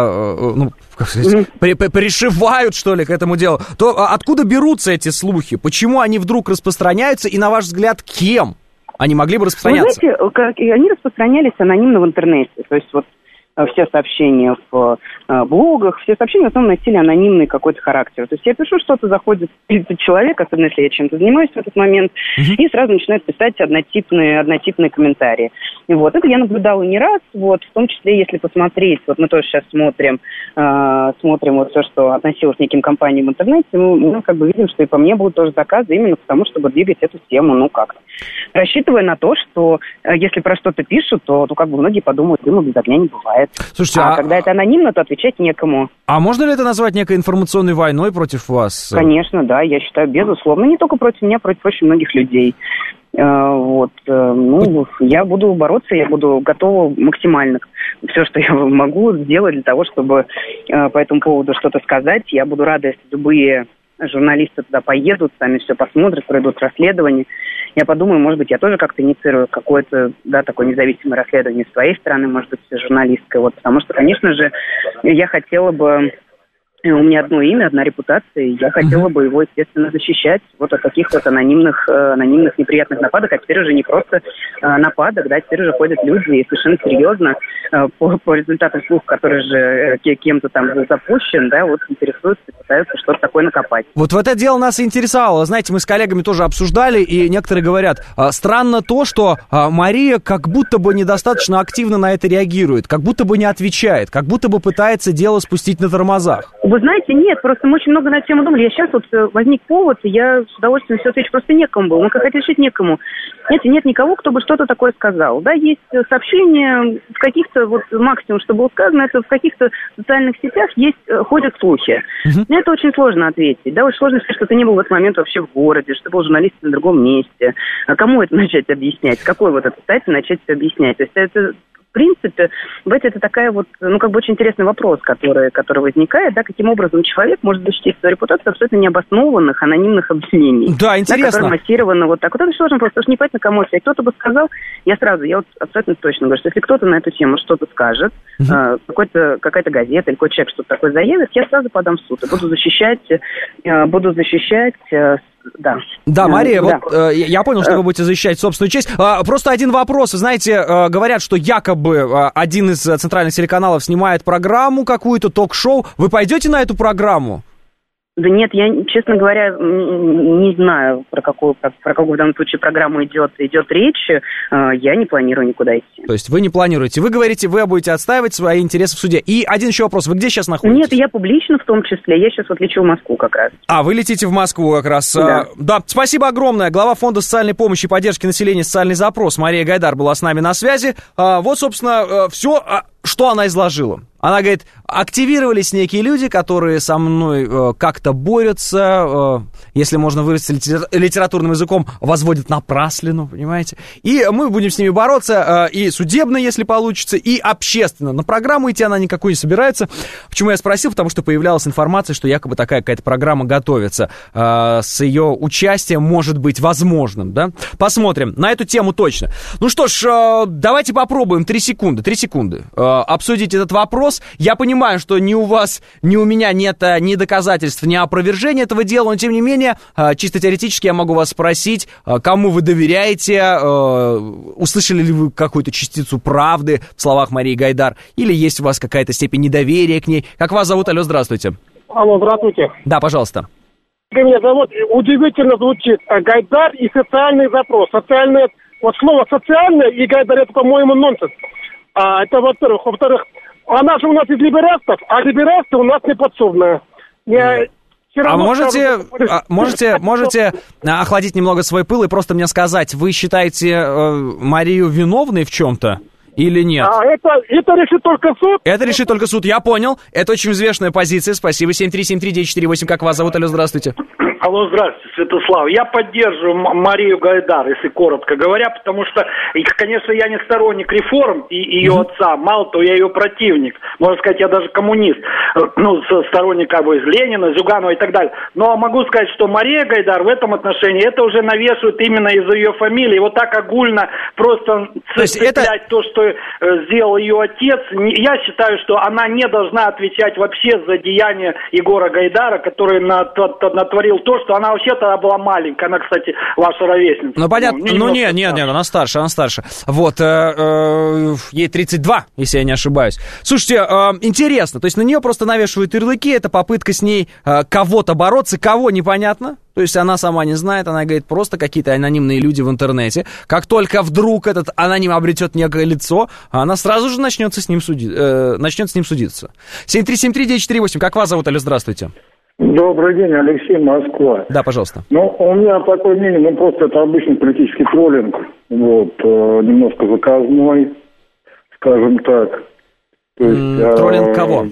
пришивают, что ли, к этому делу, то откуда берутся эти слухи? Почему они вдруг распространяются, и, на ваш взгляд, кем они могли бы распространяться? Вы знаете, они распространялись анонимно в интернете, то есть вот все сообщения в блогах, все сообщения в основном носили анонимный какой-то характер. То есть я пишу что-то, заходит 30 человек, особенно если я чем-то занимаюсь в этот момент, и сразу начинают писать однотипные комментарии. И вот это я наблюдала не раз, вот, в том числе, если посмотреть, вот мы тоже сейчас смотрим вот все, что относилось к неким компаниям в интернете, мы как бы видим, что и по мне будут тоже заказы именно потому, чтобы двигать эту тему, как-то. Рассчитывая на то, что если про что-то пишут, то как бы многие подумают, без огня не бывает. Слушайте, когда это анонимно, то отвечать некому. А можно ли это назвать некой информационной войной против вас? Конечно, да, я считаю, безусловно. Не только против меня, против очень многих людей. Я буду бороться, я буду готова максимально все, что я могу сделать для того, чтобы по этому поводу что-то сказать. Я буду рада, если любые журналисты туда поедут, сами все посмотрят, пройдут расследование. Я подумаю, может быть, я тоже как-то инициирую какое-то, такое независимое расследование с своей стороны, может быть, журналистской. Вот, потому что, конечно же, я хотела бы... У меня одно имя, одна репутация, и я хотела бы его, естественно, защищать вот от таких вот анонимных неприятных нападок, а теперь уже не просто нападок, теперь уже ходят люди и совершенно серьезно по результатам слуха, который же кем-то там запущен, интересуются и пытаются что-то такое накопать. Вот в это дело нас и интересовало. Знаете, мы с коллегами тоже обсуждали, и некоторые говорят, странно то, что Мария как будто бы недостаточно активно на это реагирует, как будто бы не отвечает, как будто бы пытается дело спустить на тормозах. Вы знаете, нет, просто мы очень много на эту тему думали. Я сейчас возник повод, и я с удовольствием все отвечу. Просто некому было. Мы как хотели решить некому. Нет никого, кто бы что-то такое сказал. Да, есть сообщения в каких-то, максимум, что было сказано, это в каких-то социальных сетях ходят слухи. На это очень сложно ответить. Да, очень сложно сказать, что ты не был в этот момент вообще в городе, что ты был журналистом на другом месте. А кому это начать объяснять? Какой этот сайт начать это объяснять? То есть это... В принципе, это такая очень интересный вопрос, который возникает, каким образом человек может защитить свою репутацию абсолютно необоснованных анонимных обвинений. Да, интересно. Которые массированы так. Это сложно просто, потому что непонятно, кому отвечать. Кто-то бы сказал, я абсолютно точно говорю, что если кто-то на эту тему что-то скажет, какая-то газета или какой-то человек что-то такое заявит, я сразу подам в суд и буду защищать. Да, Мария, я понял, что вы будете защищать собственную честь. Просто один вопрос. Знаете, говорят, что якобы один из центральных телеканалов снимает программу какую-то, ток-шоу. Вы пойдете на эту программу? Да нет, я, честно говоря, не знаю, про какую в данном случае программу идет речь. Я не планирую никуда идти. То есть вы не планируете. Вы говорите, вы будете отстаивать свои интересы в суде. И один еще вопрос. Вы где сейчас находитесь? Нет, я публично в том числе. Я сейчас лечу в Москву как раз. Вы летите в Москву как раз. Да, спасибо огромное. Глава Фонда социальной помощи и поддержки населения «Социальный запрос» Мария Гайдар была с нами на связи. Вот, собственно, все, что она изложила. Она говорит, активировались некие люди, которые со мной как-то борются, если можно выразиться литературным языком, возводят напраслину, понимаете? И мы будем с ними бороться и судебно, если получится, и общественно. На программу идти она никакой не собирается. Почему я спросил? Потому что появлялась информация, что якобы такая какая-то программа готовится. С ее участием может быть возможным, да? Посмотрим. На эту тему точно. Ну что ж, давайте попробуем 3 секунды обсудить этот вопрос. Я понимаю, что ни у вас, ни у меня нет ни доказательств, ни опровержения этого дела, но тем не менее, чисто теоретически я могу вас спросить, кому вы доверяете, услышали ли вы какую-то частицу правды в словах Марии Гайдар, или есть у вас какая-то степень недоверия к ней. Как вас зовут? Алло, здравствуйте. Алло, здравствуйте. Да, пожалуйто. Меня зовут, удивительно звучит, Гайдар и социальный запрос. Социальное, слово социальное и Гайдар, это, по-моему, нонсенс. Это во-первых. Во-вторых, она же у нас из либерастов, а либерасты у нас не подсобные. Можете охладить немного свой пыл и просто мне сказать, вы считаете Марию виновной в чем-то или нет? Это решит только суд. Это решит только суд, я понял. Это очень взвешенная позиция, спасибо. 7373948, как вас зовут? Алло, здравствуйте. Алло, здравствуйте, Святослав. Я поддерживаю Марию Гайдар, если коротко говоря, потому что, конечно, я не сторонник реформ и ее отца, мало того, я ее противник. Можно сказать, я даже коммунист, сторонник как бы Ленина, Зюганова и так далее. Но могу сказать, что Мария Гайдар в этом отношении, это уже навешивают именно из-за ее фамилии. Вот так огульно просто цеплять то, что сделал ее отец. Я считаю, что она не должна отвечать вообще за деяния Егора Гайдара, который натворил то, что она вообще тогда была маленькая. Она, кстати, ваша ровесница. Ну, понятно. Нет, она старше. Вот, ей 32, если я не ошибаюсь. Слушайте, интересно, то есть на нее просто навешивают ярлыки, это попытка с ней кого-то бороться, кого непонятно. То есть она сама не знает, она говорит, просто какие-то анонимные люди в интернете. Как только вдруг этот аноним обретет некое лицо, она сразу же начнет с ним судиться. 7373948, как вас зовут, алло, здравствуйте. Добрый день, Алексей, Москва. Да, пожалуйста. Ну, у меня такое мнение, просто это обычный политический троллинг, немножко заказной, скажем так. То есть, троллинг кого?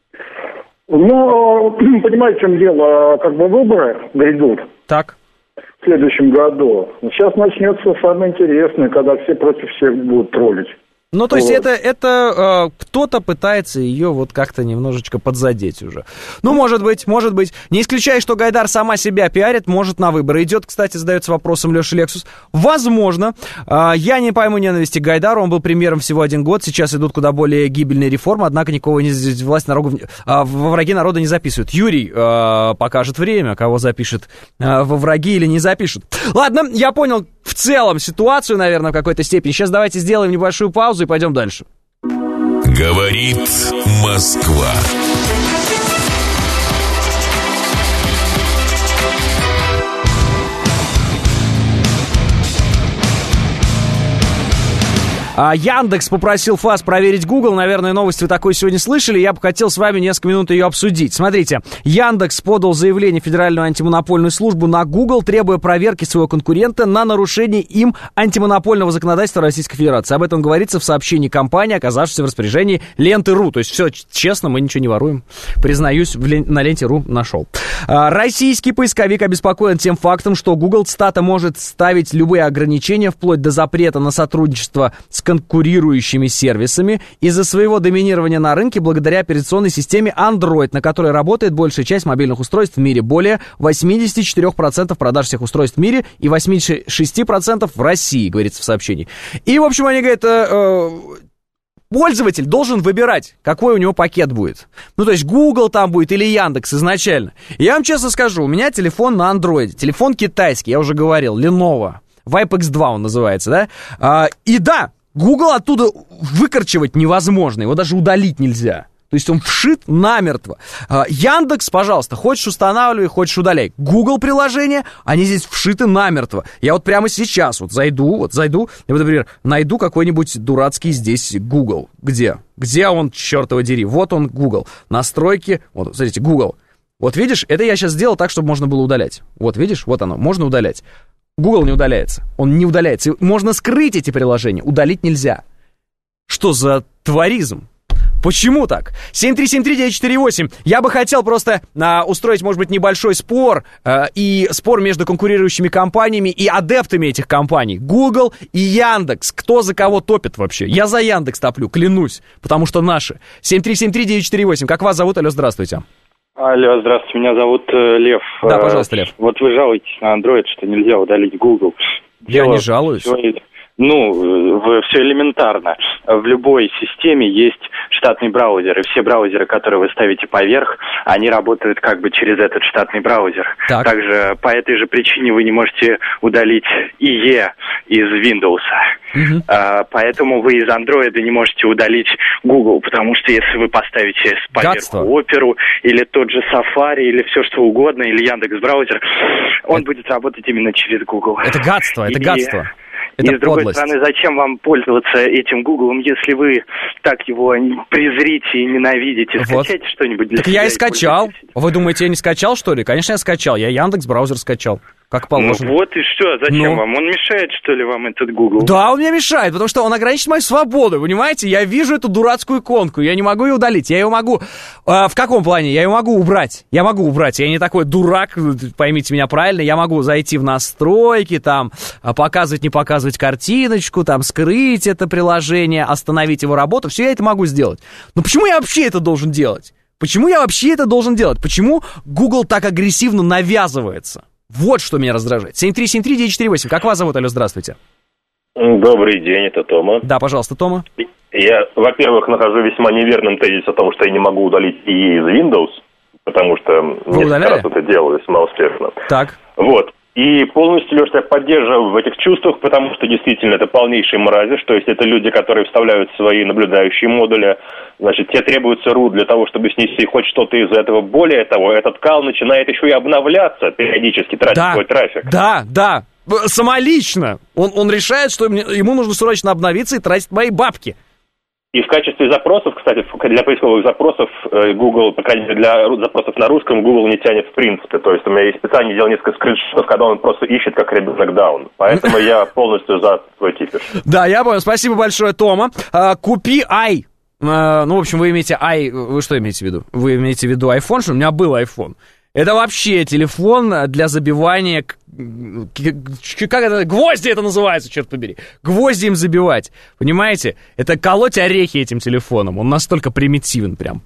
Ну, понимаете, в чем дело, выборы грядут. Так. В следующем году. Сейчас начнется самое интересное, когда все против всех будут троллить. Ну, то есть это кто-то пытается ее вот как-то немножечко подзадеть уже. Ну, может быть. Не исключаю, что Гайдар сама себя пиарит, может, на выборы идет. Кстати, задается вопросом Леша Лексус. Возможно. Я не пойму ненависти к Гайдару, он был премьером всего 1 год, сейчас идут куда более гибельные реформы, однако никого во враги народа не записывают. Юрий покажет время, кого запишет во враги или не запишет. Ладно, я понял в целом ситуацию, наверное, в какой-то степени. Сейчас давайте сделаем небольшую паузу и пойдем дальше. Говорит Москва. Яндекс попросил ФАС проверить Google. Наверное, новость вы такой сегодня слышали. Я бы хотел с вами несколько минут ее обсудить. Смотрите, Яндекс подал заявление в Федеральную антимонопольную службу на Google, требуя проверки своего конкурента на нарушение им антимонопольного законодательства Российской Федерации. Об этом говорится в сообщении компании, оказавшейся в распоряжении Ленты.ру. То есть все честно, мы ничего не воруем. Признаюсь, на Ленте.ру нашел. Российский поисковик обеспокоен тем фактом, что Google, цитата, может ставить любые ограничения, вплоть до запрета на сотрудничество с конкурирующими сервисами из-за своего доминирования на рынке благодаря операционной системе Android, на которой работает большая часть мобильных устройств в мире. Более 84% продаж всех устройств в мире и 86% в России, говорится в сообщении. И, в общем, они говорят, пользователь должен выбирать, какой у него пакет будет. Ну, то есть Google там будет или Яндекс изначально. Я вам честно скажу, у меня телефон на Android, телефон китайский, я уже говорил, Lenovo, Vibe X2 он называется, да? И да, Google оттуда выкорчевать невозможно, его даже удалить нельзя. То есть он вшит намертво. Яндекс, пожалуйста, хочешь устанавливай, хочешь удаляй. Google приложения, они здесь вшиты намертво. Я вот прямо сейчас зайду, и, например, найду какой-нибудь дурацкий здесь Google. Где? Где он, черт его дери? Вот он, Google. Настройки, вот, смотрите, Google. Вот видишь, это я сейчас сделал так, чтобы можно было удалять. Вот видишь, вот оно, можно удалять. Google не удаляется, он не удаляется. Можно скрыть эти приложения, удалить нельзя. Что за тваризм? Почему так? 7373948. Я бы хотел просто устроить, может быть, небольшой спор, и спор между конкурирующими компаниями и адептами этих компаний. Google и Яндекс. Кто за кого топит вообще? Я за Яндекс топлю, клянусь, потому что наши. 7373948. Как вас зовут? Алло, здравствуйте. Алло, здравствуйте, меня зовут Лев. Да, пожалуйста, Лев. Вот вы жалуетесь на Android, что нельзя удалить Google. Я не жалуюсь. Все элементарно. В любой системе есть штатный браузер, и все браузеры, которые вы ставите поверх, они работают как бы через этот штатный браузер. Так. Также по этой же причине вы не можете удалить IE из Windows. Угу. Поэтому вы из Android не можете удалить Google, потому что если вы поставите поверху Оперу, или тот же Safari, или все что угодно, или Яндекс.Браузер, он будет работать именно через Google. Это гадство, это гадство. И с другой стороны, зачем вам пользоваться этим Гуглом, если вы так его презрите и ненавидите? Скачайте что-нибудь для себя. Так я и скачал. Вы думаете, я не скачал, что ли? Конечно, я скачал. Я Яндекс.Браузер скачал. как положено. Ну вот и что, зачем вам? Он мешает, что ли, вам этот Google? Да, он мне мешает, потому что он ограничивает мою свободу, понимаете? Я вижу эту дурацкую иконку, я не могу ее удалить, я ее могу... в каком плане? Я ее могу убрать, я не такой дурак, поймите меня правильно, я могу зайти в настройки, там, показывать, не показывать картиночку, там, скрыть это приложение, остановить его работу, все я это могу сделать. Но почему я вообще это должен делать? Почему Почему Google так агрессивно навязывается? Вот что меня раздражает. 7373948. Как вас зовут, алло, здравствуйте. Добрый день, это Тома. Да, пожалуйста, Тома. Я, во-первых, нахожу весьма неверным тезис о том, что я не могу удалить IE из Windows, потому что несколько раз это делаю весьма успешно. Так. Вот. И полностью, Леш, я поддерживаю в этих чувствах, потому что действительно это полнейшие мрази, что если это люди, которые вставляют свои наблюдающие модули, значит, тебе требуется root для того, чтобы снести хоть что-то из этого. Более того, этот кал начинает еще и обновляться, периодически тратить свой трафик. Да, самолично. Он решает, что ему нужно срочно обновиться и тратить мои бабки. И в качестве запросов, кстати, для поисковых запросов Google, по крайней мере, для запросов на русском, Google не тянет в принципе. То есть у меня есть специально делал несколько скриншотов, когда он просто ищет как ребенок даун. Поэтому я полностью за твой типаж. Да, я понял. Спасибо большое, Тома. Купи i. Ну, в общем, вы имеете i... Вы что имеете в виду? Вы имеете в виду iPhone, что у меня был iPhone. Это вообще телефон для забивания... Как это? Гвозди это называется, черт побери. Гвозди им забивать. Понимаете? Это колоть орехи этим телефоном. Он настолько примитивен прям.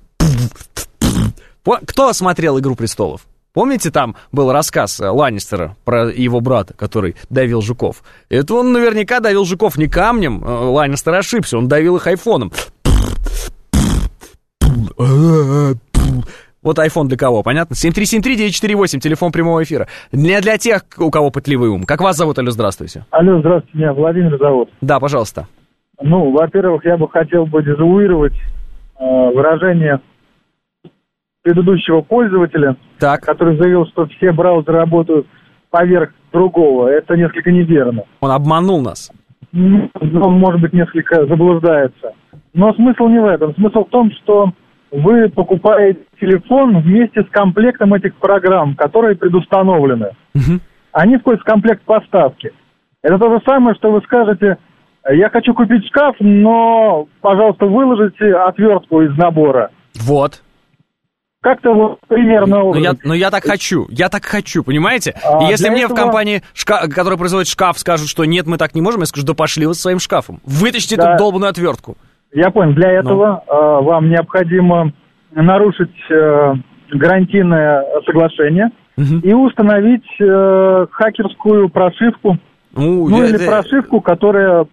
Кто смотрел «Игру престолов»? Помните, там был рассказ Ланнистера про его брата, который давил жуков? Это он наверняка давил жуков не камнем. Ланнистер ошибся, он давил их айфоном. Вот iPhone для кого, понятно? 7373948, телефон прямого эфира. Не для тех, у кого пытливый ум. Как вас зовут, алло, здравствуйте? Алло, здравствуйте, меня Владимир зовут. Да, пожалуйста. Ну, во-первых, я бы хотел бы дезавуировать выражение предыдущего пользователя, который заявил, что все браузеры работают поверх другого. Это несколько неверно. Он обманул нас. Он, может быть, несколько заблуждается. Но смысл не в этом. Смысл в том, что вы покупаете телефон вместе с комплектом этих программ, которые предустановлены. Они входят в комплект поставки. Это то же самое, что вы скажете: я хочу купить шкаф, но, пожалуйста, выложите отвертку из набора. Вот. Как-то вот примерно... Я так хочу, понимаете? И если мне в компании, которая производит шкаф, скажут, что нет, мы так не можем, я скажу: да пошли вы со своим шкафом. Вытащите эту долбаную отвертку. Я понял, для этого вам необходимо нарушить гарантийное соглашение и установить хакерскую прошивку, или прошивку, которая,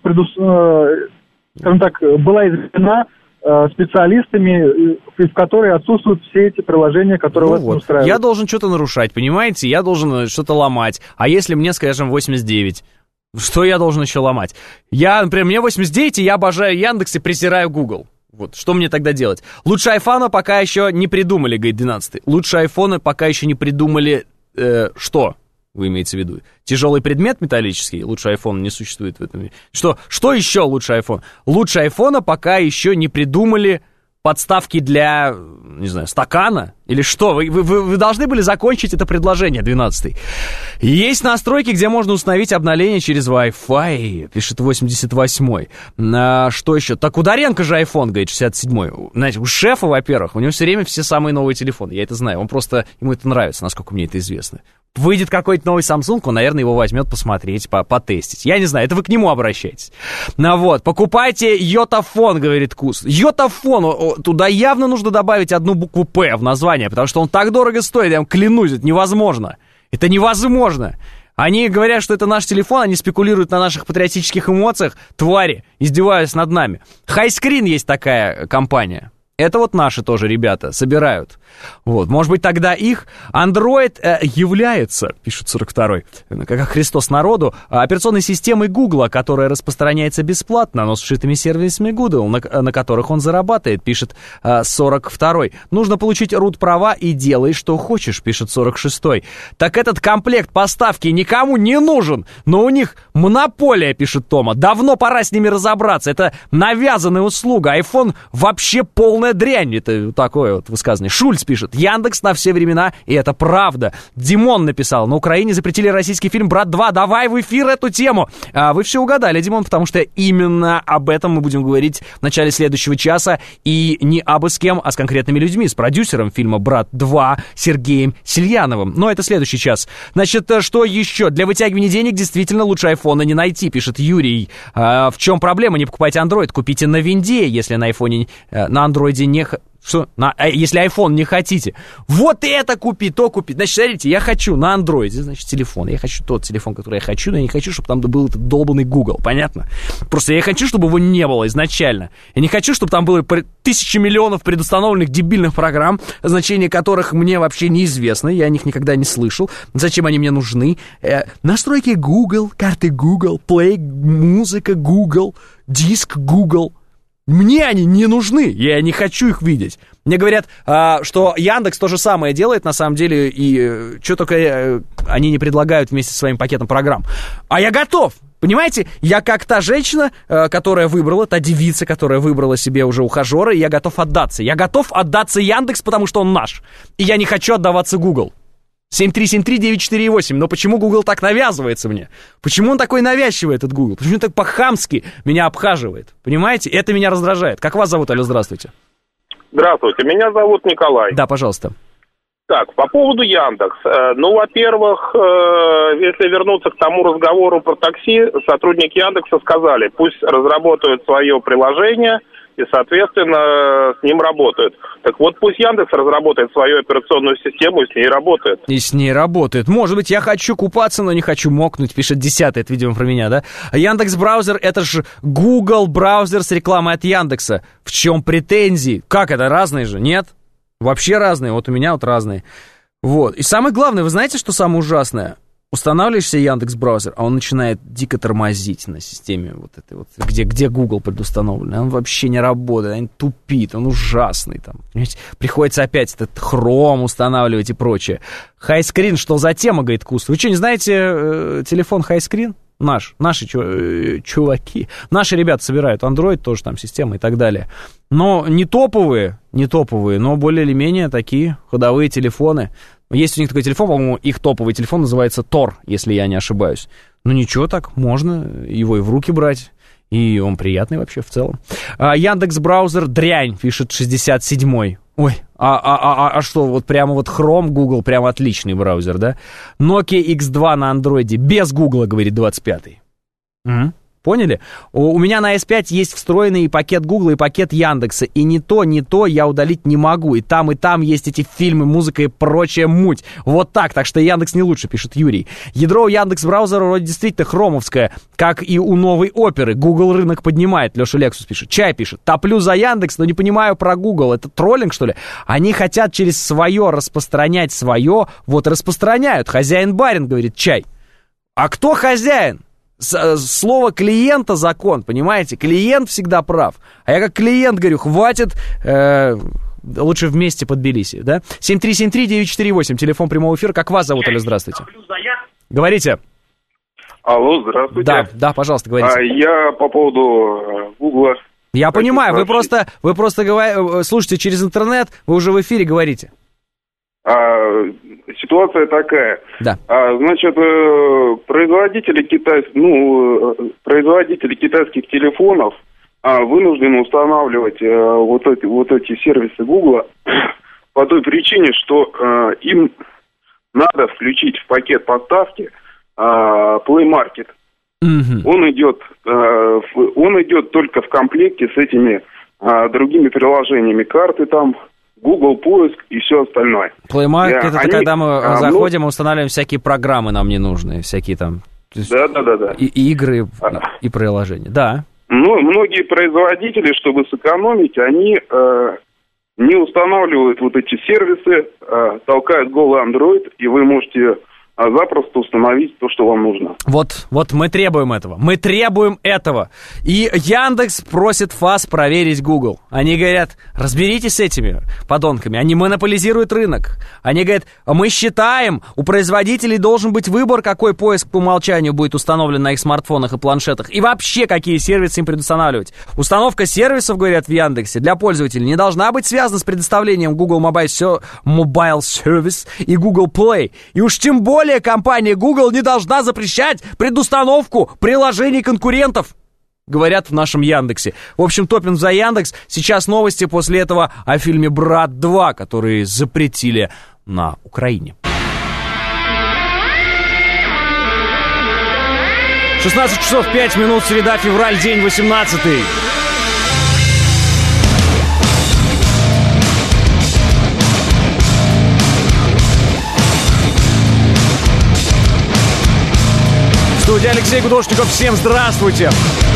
скажем так, была известна специалистами, в которой отсутствуют все эти приложения, которые вас не устраивают. Я должен что-то нарушать, понимаете? Я должен что-то ломать. А если мне, скажем, 89... Что я должен еще ломать? Например, мне 89, и я обожаю Яндекс и презираю Google. Вот, что мне тогда делать? Лучше айфона пока еще не придумали, говорит 12. Лучше айфона пока еще не придумали... что вы имеете в виду? Тяжелый предмет металлический? Лучше айфона не существует в этом мире. Что еще лучше айфон? Лучше айфона пока еще не придумали подставки для, не знаю, стакана? Или что? Вы должны были закончить это предложение, 12-й. Есть настройки, где можно установить обновление через Wi-Fi, пишет 88-й. Что еще? Так у Доренко же iPhone, говорит 67-й. Знаете, у шефа, во-первых, у него все время все самые новые телефоны. Я это знаю. Ему это нравится, насколько мне это известно. Выйдет какой-то новый Samsung, он, наверное, его возьмет посмотреть, потестить. Я не знаю, это вы к нему обращаетесь. Покупайте йотафон, говорит Кус. Йотафон, туда явно нужно добавить одну букву «П» в название, потому что он так дорого стоит, я вам клянусь, это невозможно. Это невозможно. Они говорят, что это наш телефон, они спекулируют на наших патриотических эмоциях, твари, издеваются над нами. Хайскрин есть такая компания. Это вот наши тоже ребята собирают. Вот, может быть, тогда их. Android является, пишет 42-й, как Христос народу, операционной системой Гугла, которая распространяется бесплатно, но с вшитыми сервисами Google, на которых он зарабатывает, пишет 42-й. Нужно получить root-права и делай, что хочешь, пишет 46-й. Так этот комплект поставки никому не нужен, но у них монополия, пишет Тома. Давно пора с ними разобраться. Это навязанная услуга. iPhone вообще полная полная дрянь, это такое вот высказывание. Шульц пишет, Яндекс на все времена, и это правда. Димон написал, на Украине запретили российский фильм «Брат 2», давай в эфир эту тему. Вы все угадали, Димон, потому что именно об этом мы будем говорить в начале следующего часа, и не абы с кем, а с конкретными людьми, с продюсером фильма «Брат 2» Сергеем Сельяновым. Но это следующий час. Значит, что еще? Для вытягивания денег действительно лучше айфона не найти, пишет Юрий. В чем проблема? Не покупайте Android, купите на винде, если на айфоне, на андроиде не... Что? Если iPhone не хотите. Вот это купи, то купи. Значит, смотрите, я хочу на андроиде, значит, телефон. Я хочу тот телефон, который я хочу, но я не хочу, чтобы там был этот долбанный Google. Понятно? Просто я хочу, чтобы его не было изначально. Я не хочу, чтобы там было тысячи миллионов предустановленных дебильных программ, значение которых мне вообще неизвестно. Я о них никогда не слышал. Зачем они мне нужны? Настройки Google, карты Google, Play, музыка Google, диск Google. Мне они не нужны, я не хочу их видеть. Мне говорят, что Яндекс то же самое делает, на самом деле, и что только они не предлагают вместе со своим пакетом программ. А я готов, понимаете? Я как та женщина, которая выбрала, та девица, которая выбрала себе уже ухажера, и я готов отдаться. Я готов отдаться Яндекс, потому что он наш. И я не хочу отдаваться Google. 7373948, но почему Google так навязывается мне? Почему он такой навязчивый, этот Google? Почему он так по-хамски меня обхаживает? Понимаете? Это меня раздражает. Как вас зовут, алло, здравствуйте. Здравствуйте, меня зовут Николай. Да, пожалуйста. Так, по поводу Яндекс. Ну, во-первых, если вернуться к тому разговору про такси, сотрудники Яндекса сказали, пусть разработают свое приложение и, соответственно, с ним работают. Так вот, пусть Яндекс разработает свою операционную систему и с ней работает. И с ней работает. Может быть, я хочу купаться, но не хочу мокнуть, пишет 10-й, это, видимо, про меня, да? Яндекс браузер, это же Google браузер с рекламой от Яндекса. В чем претензии? Как это, разные же, нет? Вообще разные, вот у меня вот разные. Вот, и самое главное, вы знаете, что самое ужасное? Устанавливаешь себе Яндекс.Браузер, а он начинает дико тормозить на системе вот этой вот, где Google предустановлен. Он вообще не работает, он тупит, он ужасный там. Приходится опять этот Chrome устанавливать и прочее. Хайскрин, что за тема, говорит Куст. Вы что, не знаете телефон Хайскрин? Наши чуваки. Наши ребята собирают Android, тоже там система и так далее. Но не топовые, но более или менее такие ходовые телефоны. Есть у них такой телефон, по-моему, их топовый телефон называется Тор, если я не ошибаюсь. Ну ничего так, можно его и в руки брать, и он приятный вообще в целом. Яндекс.Браузер дрянь, пишет 67-й. Ой, а что, вот прямо вот Chrome, Google, прямо отличный браузер, да? Nokia X2 на андроиде, без Google, говорит 25-й. Поняли? У меня на S5 есть встроенный и пакет Google, и пакет Яндекса. И ни то я удалить не могу. И там есть эти фильмы, музыка и прочая муть. Вот так. Так что Яндекс не лучше, пишет Юрий. Ядро у Яндекс.Браузера вроде действительно хромовское, как и у новой оперы. Google рынок поднимает, Леша Лексус пишет. Чай пишет. Топлю за Яндекс, но не понимаю про Google. Это троллинг, что ли? Они хотят через свое распространять свое. Вот распространяют. Хозяин-барин, говорит Чай. А кто хозяин? Слово клиента закон, понимаете? Клиент всегда прав. А я как клиент говорю, хватит, лучше вместе под Тбилиси, да? 7373948, телефон прямого эфира. Как вас зовут, алло, здравствуйте. Говорите. Алло, здравствуйте. Да, пожалуйста, говорите. Я по поводу Гугла. Я понимаю, вы просто слушайте через интернет, вы уже в эфире говорите. Ситуация такая. Да. Значит, производители китайских телефонов вынуждены устанавливать вот эти сервисы Гугла по той причине, что им надо включить в пакет поставки Play Market. Он идет только в комплекте с этими другими приложениями, карты там, Google поиск и все остальное. Play Market это когда мы заходим и устанавливаем всякие программы нам ненужные, всякие там да. И игры и приложения. Да. Ну, многие производители, чтобы сэкономить, они не устанавливают вот эти сервисы, толкают голый Android, и вы можете запросто установить то, что вам нужно. Вот мы требуем этого. Мы требуем этого. И Яндекс просит вас проверить Google. Они говорят, разберитесь с этими подонками. Они монополизируют рынок. Они говорят, мы считаем, у производителей должен быть выбор, какой поиск по умолчанию будет установлен на их смартфонах и планшетах. И вообще, какие сервисы им предустанавливать. Установка сервисов, говорят в Яндексе, для пользователей не должна быть связана с предоставлением Google Mobile Service и Google Play. И уж тем более компания Google не должна запрещать предустановку приложений конкурентов, говорят в нашем Яндексе. В общем, топим за Яндекс. Сейчас новости после этого о фильме «Брат 2», который запретили на Украине. 16 часов 5 минут, среда, февраль, день 18-й. Студия Алексей Гудошников. Всем здравствуйте!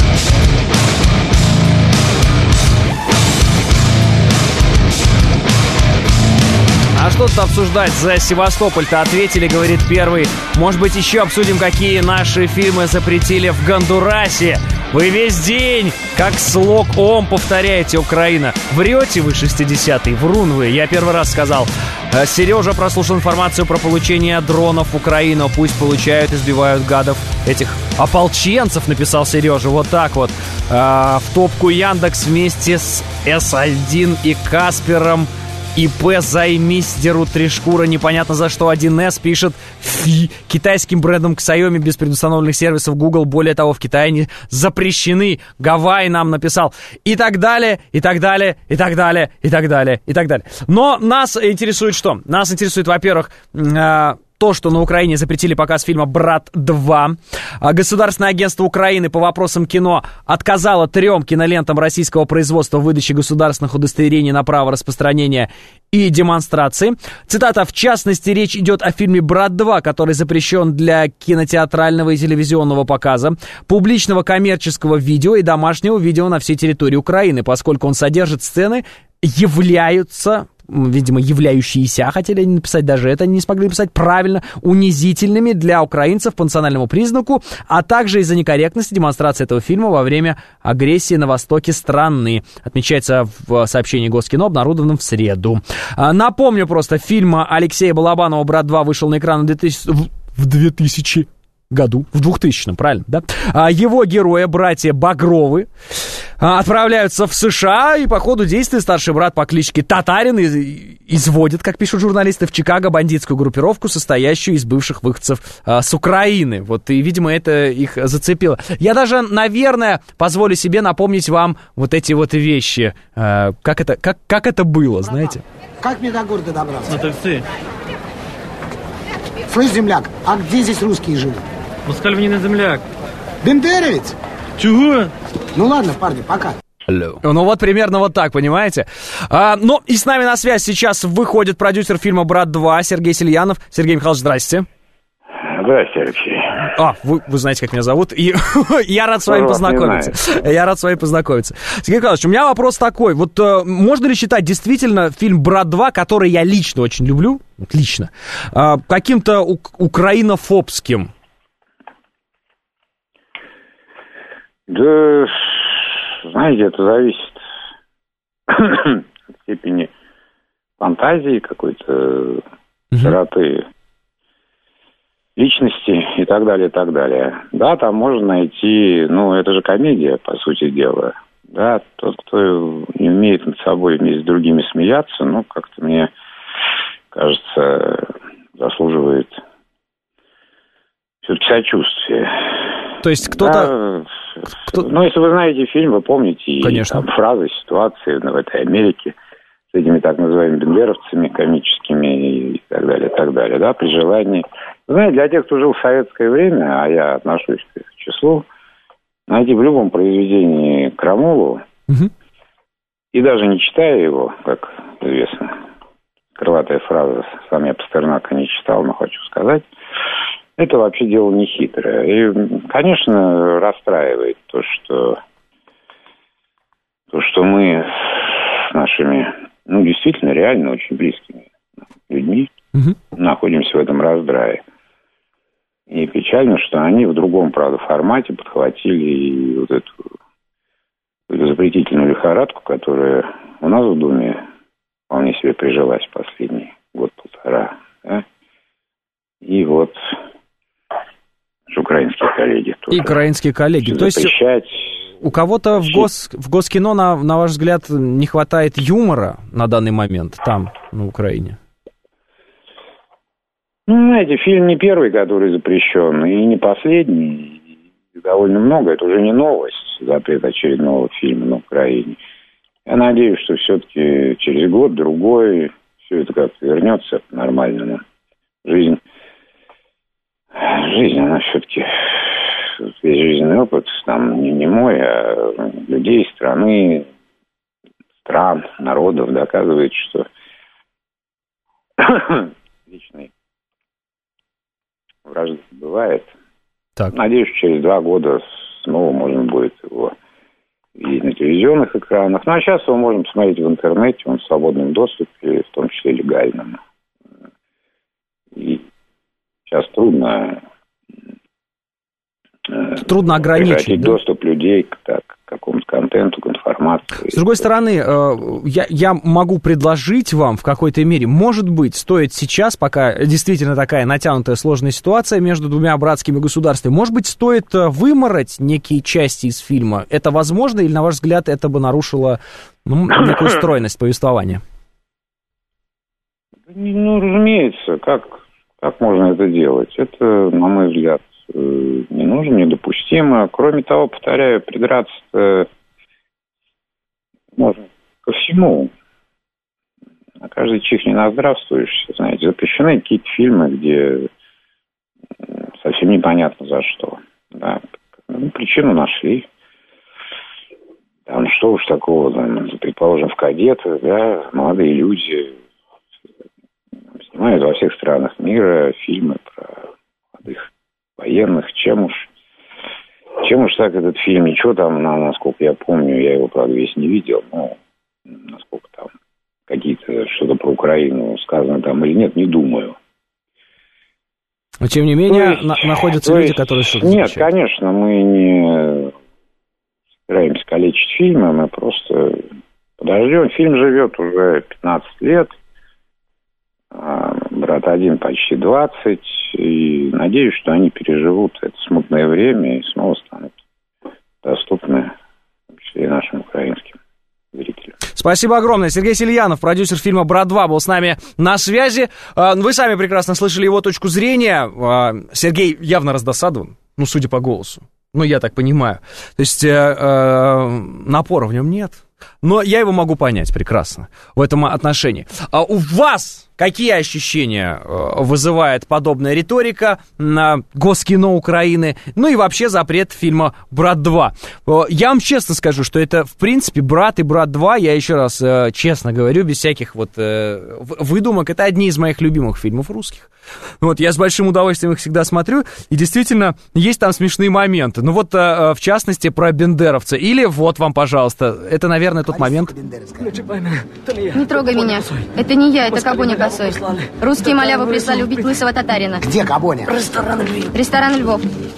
А что тут обсуждать? За Севастополь-то ответили, говорит первый. Может быть, еще обсудим, какие наши фильмы запретили в Гондурасе. Вы весь день, как слог ом, повторяете, Украина. Врете вы, 60-й, врун вы. Я первый раз сказал. Сережа прослушал информацию про получение дронов в Украину. Пусть получают и сбивают гадов этих ополченцев, написал Сережа. Вот так вот. В топку Яндекс вместе с С1 и Каспером. ИП «Займись, дерут три шкуры», непонятно за что. 1С пишет китайским брендом Xiaomi без предустановленных сервисов Google. Более того, в Китае они запрещены. Гавайи нам написал. И так далее, и так далее, и так далее, и так далее, и так далее. Но нас интересует что? Нас интересует, во-первых, то, что на Украине запретили показ фильма «Брат 2». Государственное агентство Украины по вопросам кино отказало 3 кинолентам российского производства в выдаче государственных удостоверений на право распространения и демонстрации. Цитата: «В частности, речь идет о фильме «Брат 2», который запрещен для кинотеатрального и телевизионного показа, публичного коммерческого видео и домашнего видео на всей территории Украины, поскольку он содержит сцены, являющиеся, хотели они написать, даже это они не смогли написать правильно, унизительными для украинцев по национальному признаку, а также из-за некорректности демонстрации этого фильма во время агрессии на востоке страны», отмечается в сообщении Госкино, обнародованном в среду. Напомню просто, фильм Алексея Балабанова «Брат 2» вышел на экраны в 2000 году, в 2000-м, правильно, да? Его герои, братья Багровы, отправляются в США, и по ходу действия старший брат по кличке Татарин изводит, как пишут журналисты, в Чикаго бандитскую группировку, состоящую из бывших выходцев с Украины. Вот, и, видимо, это их зацепило. Я даже, наверное, позволю себе напомнить вам вот эти вот вещи. Как это было, знаете? Как мне до города добраться? На такси. Слышь, земляк, а где здесь русские живут? Москаль не земляк. Бендеровец? Чего? Ну ладно, парни, пока. Hello. Ну вот примерно вот так, понимаете? Ну и с нами на связь сейчас выходит продюсер фильма «Брат 2» Сергей Сельянов. Сергей Михайлович, здрасте. Здрасте, Алексей. Вы знаете, как меня зовут. И я рад с вами познакомиться. Я рад с вами познакомиться. Сергей Михайлович, у меня вопрос такой. Вот можно ли считать действительно фильм «Брат 2», который я лично очень люблю, лично, каким-то украинофобским? Да, знаете, это зависит от степени фантазии какой-то, широты личности и так далее, и так далее. Да, там можно найти, это же комедия, по сути дела. Да, тот, кто не умеет над собой вместе с другими смеяться, как-то мне кажется, заслуживает все-таки сочувствия. То есть кто-то... если вы знаете фильм, вы помните, конечно, там фразы, ситуации в этой Америке с этими так называемыми бендеровцами комическими и так далее, да, при желании. Вы знаете, для тех, кто жил в советское время, а я отношусь к их числу, найти в любом произведении крамолу, и даже не читая его, как известно, крылатая фраза, сам я Пастернака не читал, но хочу сказать, это вообще дело нехитрое. И, конечно, расстраивает то, что мы с нашими, действительно, реально очень близкими людьми находимся в этом раздрае. И печально, что они в другом, правда, формате подхватили и вот эту запретительную лихорадку, которая у нас в Думе вполне себе прижилась последний год-полтора. Да? И вот украинские коллеги тоже. И украинские коллеги. То есть у кого-то в Госкино, на ваш взгляд, не хватает юмора на данный момент там, на Украине? Ну, знаете, фильм не первый, который запрещен, и не последний. И довольно много. Это уже не новость, запрет очередного фильма на Украине. Я надеюсь, что все-таки через год-другой все это как-то вернется к нормальному. Жизнь, она все-таки... Весь жизненный опыт там не мой, а людей, страны, стран, народов доказывает, что личный вражда бывает. Так. Надеюсь, через 2 года снова можно будет его видеть на телевизионных экранах. Ну, а сейчас его можно посмотреть в интернете, он в свободном доступе, в том числе легальном. И сейчас трудно ограничить, да? Доступ людей к какому-то контенту, к информации. С другой стороны, я могу предложить вам в какой-то мере, может быть, стоит сейчас, пока действительно такая натянутая сложная ситуация между двумя братскими государствами, может быть, стоит вымороть некие части из фильма. Это возможно или, на ваш взгляд, это бы нарушило некую стройность повествования? Ну, разумеется, как можно это делать? Это, на мой взгляд, не нужно, недопустимо. Кроме того, повторяю, придраться можно ко всему. На каждый чих не наздравствуешься, знаете. Запрещены какие-то фильмы, где совсем непонятно за что. Да. Ну, причину нашли. Там что уж такого, там, предположим, в «Кадетах», да, молодые люди снимают во всех странах мира фильмы про молодых военных. Чем уж так этот фильм, ничего там, насколько я помню, я его, правда, весь не видел, но насколько там какие-то что-то про Украину сказано там или нет, не думаю. Но, тем не менее, находятся люди, которые что-то Нет, конечно, мы не собираемся калечить фильмы, мы просто подождем. Фильм живет уже 15 лет, «Брат 1» почти 20, и надеюсь, что они переживут это смутное время и снова станут доступны, в том числе и нашим украинским зрителям. Спасибо огромное. Сергей Сельянов, продюсер фильма «Брат 2», был с нами на связи. Вы сами прекрасно слышали его точку зрения. Сергей явно раздосадован, судя по голосу. Я так понимаю. То есть напора в нем нет. Но я его могу понять прекрасно в этом отношении. А у вас какие ощущения вызывает подобная риторика на Госкино Украины? Ну и вообще запрет фильма «Брат 2». Я вам честно скажу, что это, в принципе, «Брат» и «Брат 2», я еще раз честно говорю, без всяких выдумок, это одни из моих любимых фильмов русских. Я с большим удовольствием их всегда смотрю, и действительно, есть там смешные моменты. В частности, про бендеровца. Или вот вам, пожалуйста, это, наверное, тот момент... Не трогай меня. Это не я, это Кабоня Косой. Русские малявы прислали убить лысого татарина. Где Кабоня? Ресторан Львов.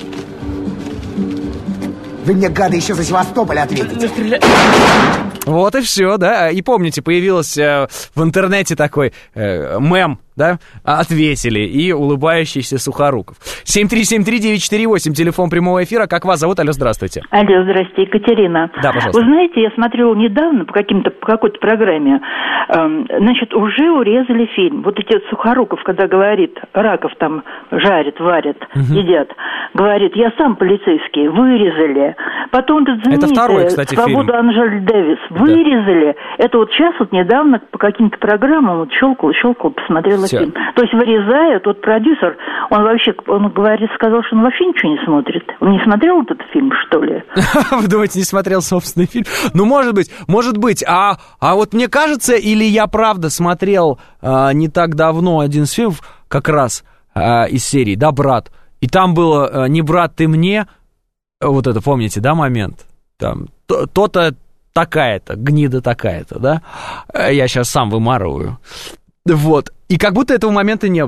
Вы мне, гады, еще за Севастополь ответите. Вот и все, да. И помните, появился в интернете такой мем, да, ответили, и улыбающийся Сухоруков. 7373948, телефон прямого эфира. Как вас зовут? Алло, здравствуйте. Алло, здрасте, Екатерина. Да, пожалуйста. Вы знаете, я смотрела недавно по какой-то программе, уже урезали фильм. Вот эти Сухоруков, когда говорит, раков там жарят, варят, едят, говорит, я сам полицейский, вырезали. Потом этот знаменитый, это второй, кстати, «Свобода» фильм. Анжель Дэвис, вырезали. Да. Это сейчас недавно по каким-то программам щелкал, посмотрела фильм. То есть вырезают, продюсер, он говорит, сказал, что он вообще ничего не смотрит. Он не смотрел этот фильм, что ли? Вы думаете, не смотрел собственный фильм? Может быть. А вот мне кажется, или я правда смотрел не так давно один из фильмов, как раз из серии, да, «Брат». И там было «Не брат ты мне», вот это, помните, да, момент? Там то-то такая-то, гнида такая-то, да? Я сейчас сам вымарываю. И как будто этого момента не было.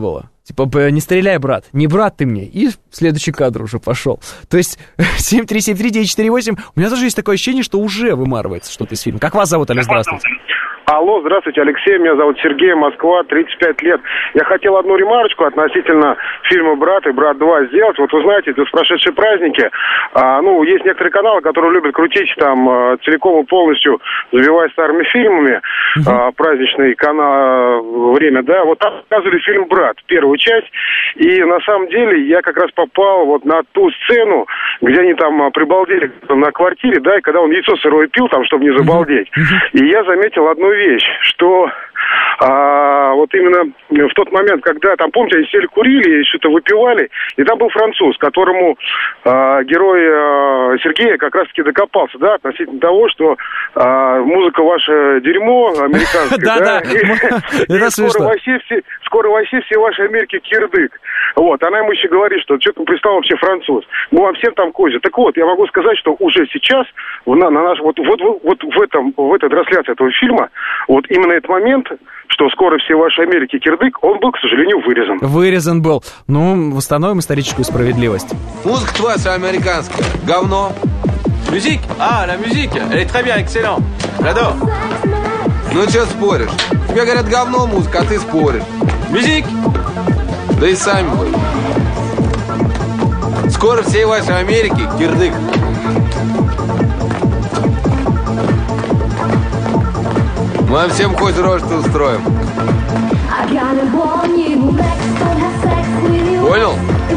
Типа, не стреляй, брат, не брат ты мне. И следующий кадр уже пошел. То есть 7373948, у меня тоже есть такое ощущение, что уже вымарывается что-то из фильма. Как вас зовут, Алексей? Здравствуйте. Алло, здравствуйте, Алексей, меня зовут Сергей, Москва, 35 лет. Я хотел одну ремарочку относительно фильма «Брат» и «Брат 2» сделать. Вот вы знаете, это прошедшие праздники, есть некоторые каналы, которые любят крутить там целиком и полностью, забиваясь старыми фильмами, праздничный время, да, вот там показывали фильм «Брат», первую часть, и на самом деле я как раз попал вот на ту сцену, где они там прибалдели на квартире, да, и когда он яйцо сырое пил, там, чтобы не забалдеть, и я заметил одну вещь, что вот именно в тот момент, когда там, помните, они сели, курили, что-то выпивали, и там был француз, которому герой Сергея как раз-таки докопался, да, относительно того, что музыка ваша дерьмо, американская, да, и скоро вообще все ваши Америки кирдык. Вот, она ему еще говорит, что что-то пристал вообще француз. Мы вам всем там козят. Так вот, я могу сказать, что уже сейчас в этой трансляции этого фильма, вот именно этот момент, что скоро все ваши Америки кирдык, он был, к сожалению, вырезан. Вырезан был. Ну, восстановим историческую справедливость. Музыка твоя американская. Говно. Musique? Ah, la musique. Elle est très bien, excellent. J'adore. Ну, что споришь? Тебе говорят говно музыка, а ты споришь. Musique? Да и сами вы. Скоро всей вашей Америки кирдык. Мы вам всем хоть рожь устроим. Понял?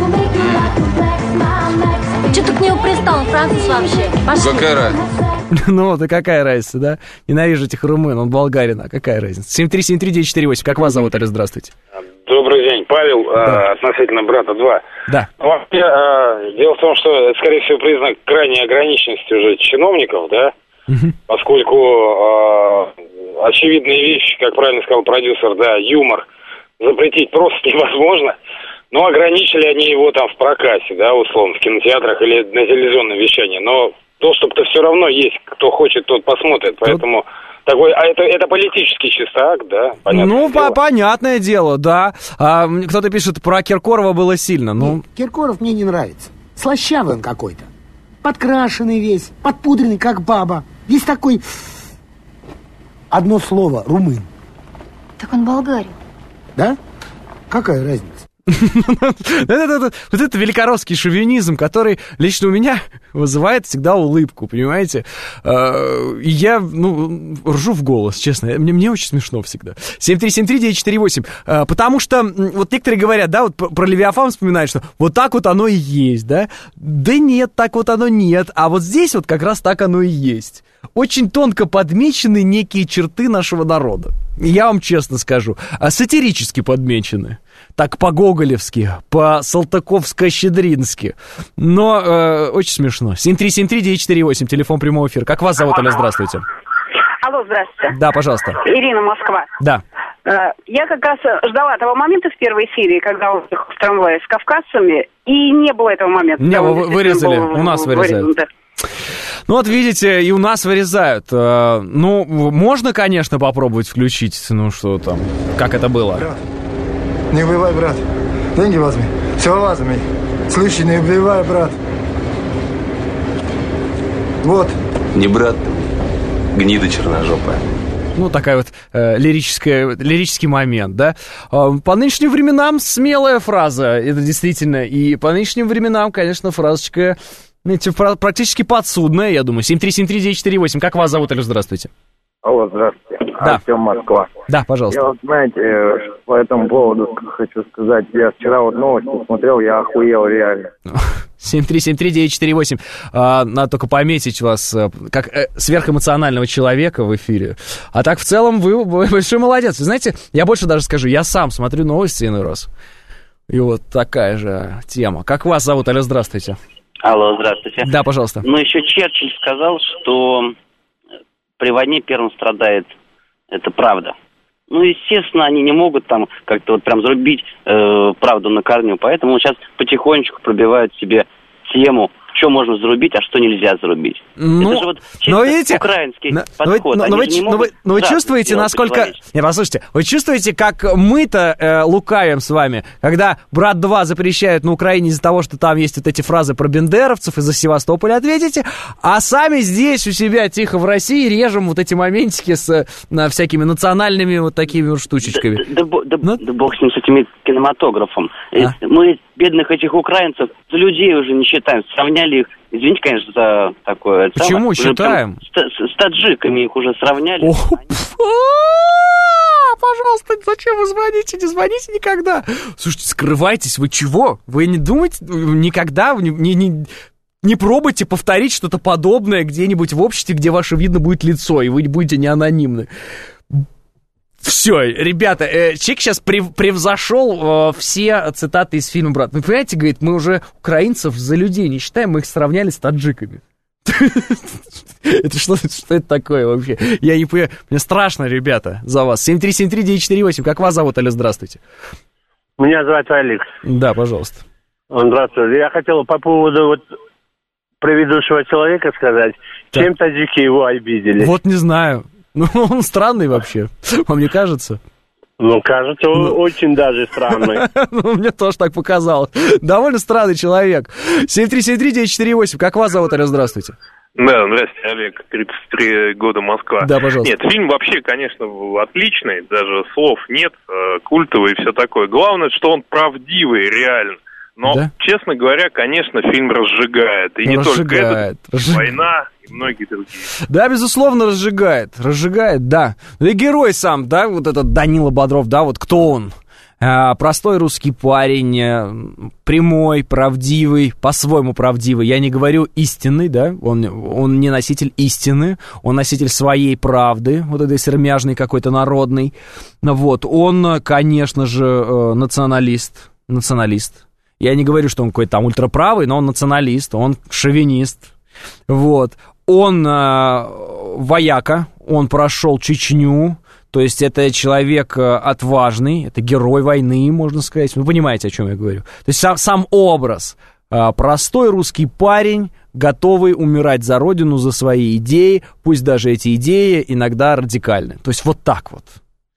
Че ты к нему пристал, француз вообще? Пошли. Какая разница? Ну, да какая разница, да? Ненавижу этих румын, он болгарин, а какая разница? 7373948, как вас зовут, Алис, здравствуйте. Добрый день, Павел, да. Относительно «Брата 2». Да. Вообще, дело в том, что это, скорее всего, признак крайней ограниченности уже чиновников, да, поскольку очевидные вещи, как правильно сказал продюсер, да, юмор запретить просто невозможно, но ограничили они его там в прокате, да, условно, в кинотеатрах или на телевизионном вещании, но доступ-то все равно есть, кто хочет, тот посмотрит, поэтому... Такой, это политический чисто акт, да? Понятное дело, да. Кто-то пишет, про Киркорова было сильно. Ну, Киркоров мне не нравится. Слащавый он какой-то. Подкрашенный весь, подпудренный, как баба. Весь такой... Одно слово, румын. Так он болгарин. Да? Какая разница? Вот это великорусский шовинизм, который лично у меня вызывает всегда улыбку, понимаете? И я, ржу в голос, честно. Мне очень смешно всегда. 7373948. Потому что вот некоторые говорят, да, вот про Левиафан вспоминают, что вот так вот оно и есть, да? Да нет, так вот оно нет. А вот здесь вот как раз так оно и есть. Очень тонко подмечены некие черты нашего народа. Я вам честно скажу, сатирически подмечены. Так по-гоголевски, по-салтыковско-щедрински. Но очень смешно. 7373948, телефон прямого эфира. Как вас зовут, Оля? Здравствуйте. Алло, здравствуйте. Да, пожалуйста. Ирина, Москва. Да. Я как раз ждала того момента в первой серии, когда он ехал в трамвае с кавказцами, и не было этого момента. Не, вырезали, у нас вырезают. Да. Ну вот видите, и у нас вырезают. Ну, можно, конечно, попробовать включить, что там, как это было. Брат, не убивай, брат. Деньги возьми. Все возьми. Слышь, не убивай, брат. Вот. Не брат, гнида черножопая. Ну, такая вот лирический момент, да. По нынешним временам смелая фраза, это действительно. И по нынешним временам, конечно, фразочка... практически подсудная, я думаю. 7373948. Как вас зовут, Алёш? Здравствуйте. Алло, здравствуйте. Да. Артём, Москва. Да, пожалуйста. Я вот, знаете, по этому поводу хочу сказать. Я вчера вот новости смотрел, я охуел реально. 7373948. Надо только пометить вас как сверхэмоционального человека в эфире. А так, в целом, вы большой молодец. Вы знаете, я больше даже скажу, я сам смотрю новости иной раз. И вот такая же тема. Как вас зовут, Алёш? Здравствуйте. Алло, здравствуйте. Да, пожалуйста. Ну, еще Черчилль сказал, что при войне первым страдает, это правда. Ну, естественно, они не могут там как-то вот прям зарубить правду на корню, поэтому сейчас потихонечку пробивают себе тему что можно зарубить, а что нельзя зарубить. Ну, это же вот чисто видите, украинский подход. Но вы чувствуете, насколько... Не, послушайте, вы чувствуете, как мы-то лукавим с вами, когда «Брат 2» запрещают на Украине из-за того, что там есть вот эти фразы про бендеровцев, из-за Севастополя ответите, а сами здесь у себя тихо в России режем вот эти моментики с всякими национальными вот такими вот штучечками. Да бог с ним, с этими кинематографом. Мы бедных этих украинцев за людей уже не считаем, сравняли их, извините, конечно, за такое... Почему считаем? С таджиками их уже сравняли. Пожалуйста, зачем вы звоните? Не звоните никогда. Слушайте, скрывайтесь, вы чего? Вы не думаете никогда, не пробуйте повторить что-то подобное где-нибудь в обществе, где ваше видно будет лицо, и вы будете не анонимны. Все, ребята, человек сейчас превзошел все цитаты из фильма «Брат». Вы понимаете, говорит, мы уже украинцев за людей не считаем, мы их сравняли с таджиками. Это что это такое вообще? Я не понимаю. Мне страшно, ребята, за вас. 7373948. Как вас зовут, Алло, здравствуйте. Меня зовут Алекс. Да, пожалуйста. Здравствуйте. Я хотел по поводу вот предыдущего человека сказать, чем таджики его обидели. Вот не знаю. Ну, он странный вообще, вам не кажется? Ну, кажется, он очень даже странный. Ну, мне тоже так показалось. Довольно странный человек. 7373948. Как вас зовут, Алло, здравствуйте. Да, здравствуйте, Олег, 33 года, Москва. Да, пожалуйста. Нет, фильм вообще, конечно, отличный, даже слов нет, культовый и все такое. Главное, что он правдивый, реально. Но, честно говоря, конечно, фильм разжигает. И не только это, война и многие другие. Да, безусловно, разжигает. Разжигает, да. И герой сам, да, вот этот Данила Бодров, да, вот кто он? Простой русский парень, прямой, правдивый, по-своему правдивый. Я не говорю истинный, да, он не носитель истины, он носитель своей правды, вот этой сермяжной какой-то народной. Вот, он, конечно же, националист. Я не говорю, что он какой-то там ультраправый, но он националист, он шовинист. Вот. Он вояка, он прошел Чечню, то есть это человек отважный, это герой войны, можно сказать. Вы понимаете, о чем я говорю. То есть сам образ. Простой русский парень, готовый умирать за родину, за свои идеи, пусть даже эти идеи иногда радикальны. То есть вот так вот.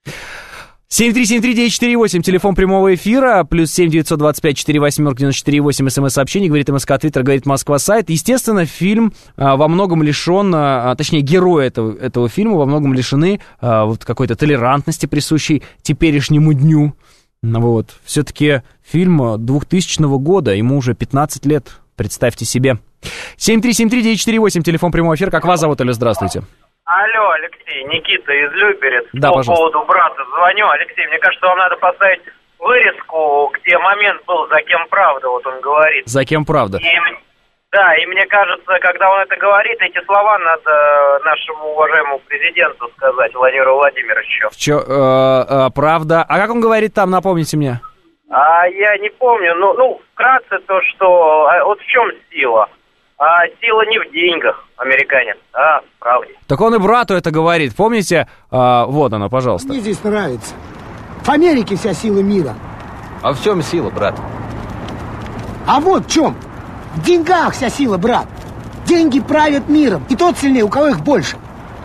7373948, телефон прямого эфира, плюс 7-925-48-94-8, смс-сообщение, говорит МСК, Твиттер, говорит Москва, сайт. Естественно, фильм во многом лишен, точнее, герои этого фильма во многом лишены вот какой-то толерантности, присущей теперешнему дню. Вот. Все-таки фильм 2000 года, ему уже 15 лет, представьте себе. 7373948, телефон прямого эфира, как вас зовут, Алло, здравствуйте. Алло, Алексей, Никита из Люберец. Да, по пожалуйста. поводу брата звоню. Алексей, мне кажется, вам надо поставить вырезку, где момент был «За кем правда», вот он говорит. «За кем правда». Да, и мне кажется, когда он это говорит, эти слова надо нашему уважаемому президенту сказать, Владимиру Владимировичу. Правда. А как он говорит там, напомните мне? Я не помню, ну, вкратце то, что... Вот в чем сила? Сила не в деньгах, американец, а в правде. Так он и брату это говорит, помните? Вот она, пожалуйста. Мне здесь нравится. В Америке вся сила мира. А в чем сила, брат? А вот в чем. В деньгах вся сила, брат. Деньги правят миром, и тот сильнее, у кого их больше.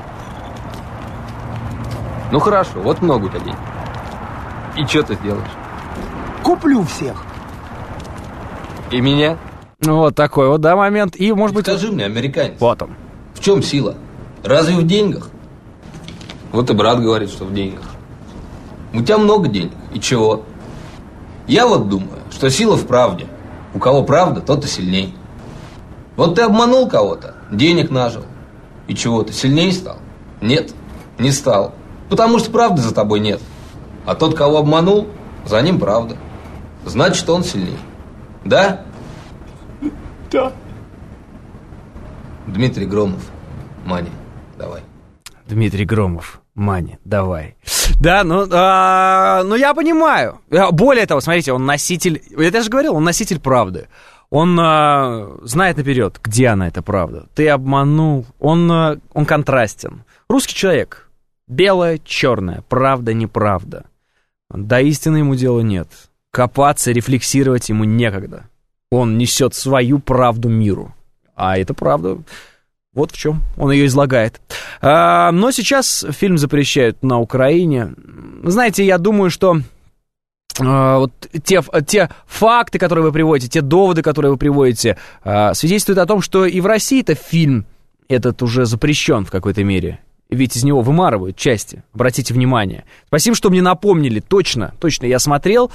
Ну хорошо, вот много у тебя денег. И что ты сделаешь? Куплю всех. И меня? Вот такой вот, да, момент. И, может быть... Скажи мне, американец. Вот он. В чем сила? Разве в деньгах? Вот и брат говорит, что в деньгах. У тебя много денег. И чего? Я вот думаю, что сила в правде. У кого правда, тот и сильней. Вот ты обманул кого-то, денег нажил. И чего, ты сильнее стал? Нет, не стал. Потому что правды за тобой нет. А тот, кого обманул, за ним правда. Значит, он сильней. Да? Да. Дмитрий Громов. Мани, давай. Дмитрий Громов. Мани, давай. Да, ну я понимаю. Более того, смотрите, он носитель... Я же говорил, он носитель правды. Он знает наперед, где она, эта правда. Ты обманул. Он контрастен. Русский человек. Белое, черное. Правда, неправда. До истины ему дела нет. Копаться, рефлексировать ему некогда. Он несет свою правду миру. А это правда. Вот в чем он ее излагает. Но сейчас фильм запрещают на Украине. Знаете, я думаю, что вот те факты, которые вы приводите, те доводы, которые вы приводите, свидетельствуют о том, что и в России-то фильм этот уже запрещен в какой-то мере. Ведь из него вымарывают части. Обратите внимание. Спасибо, что мне напомнили. Точно, я смотрел.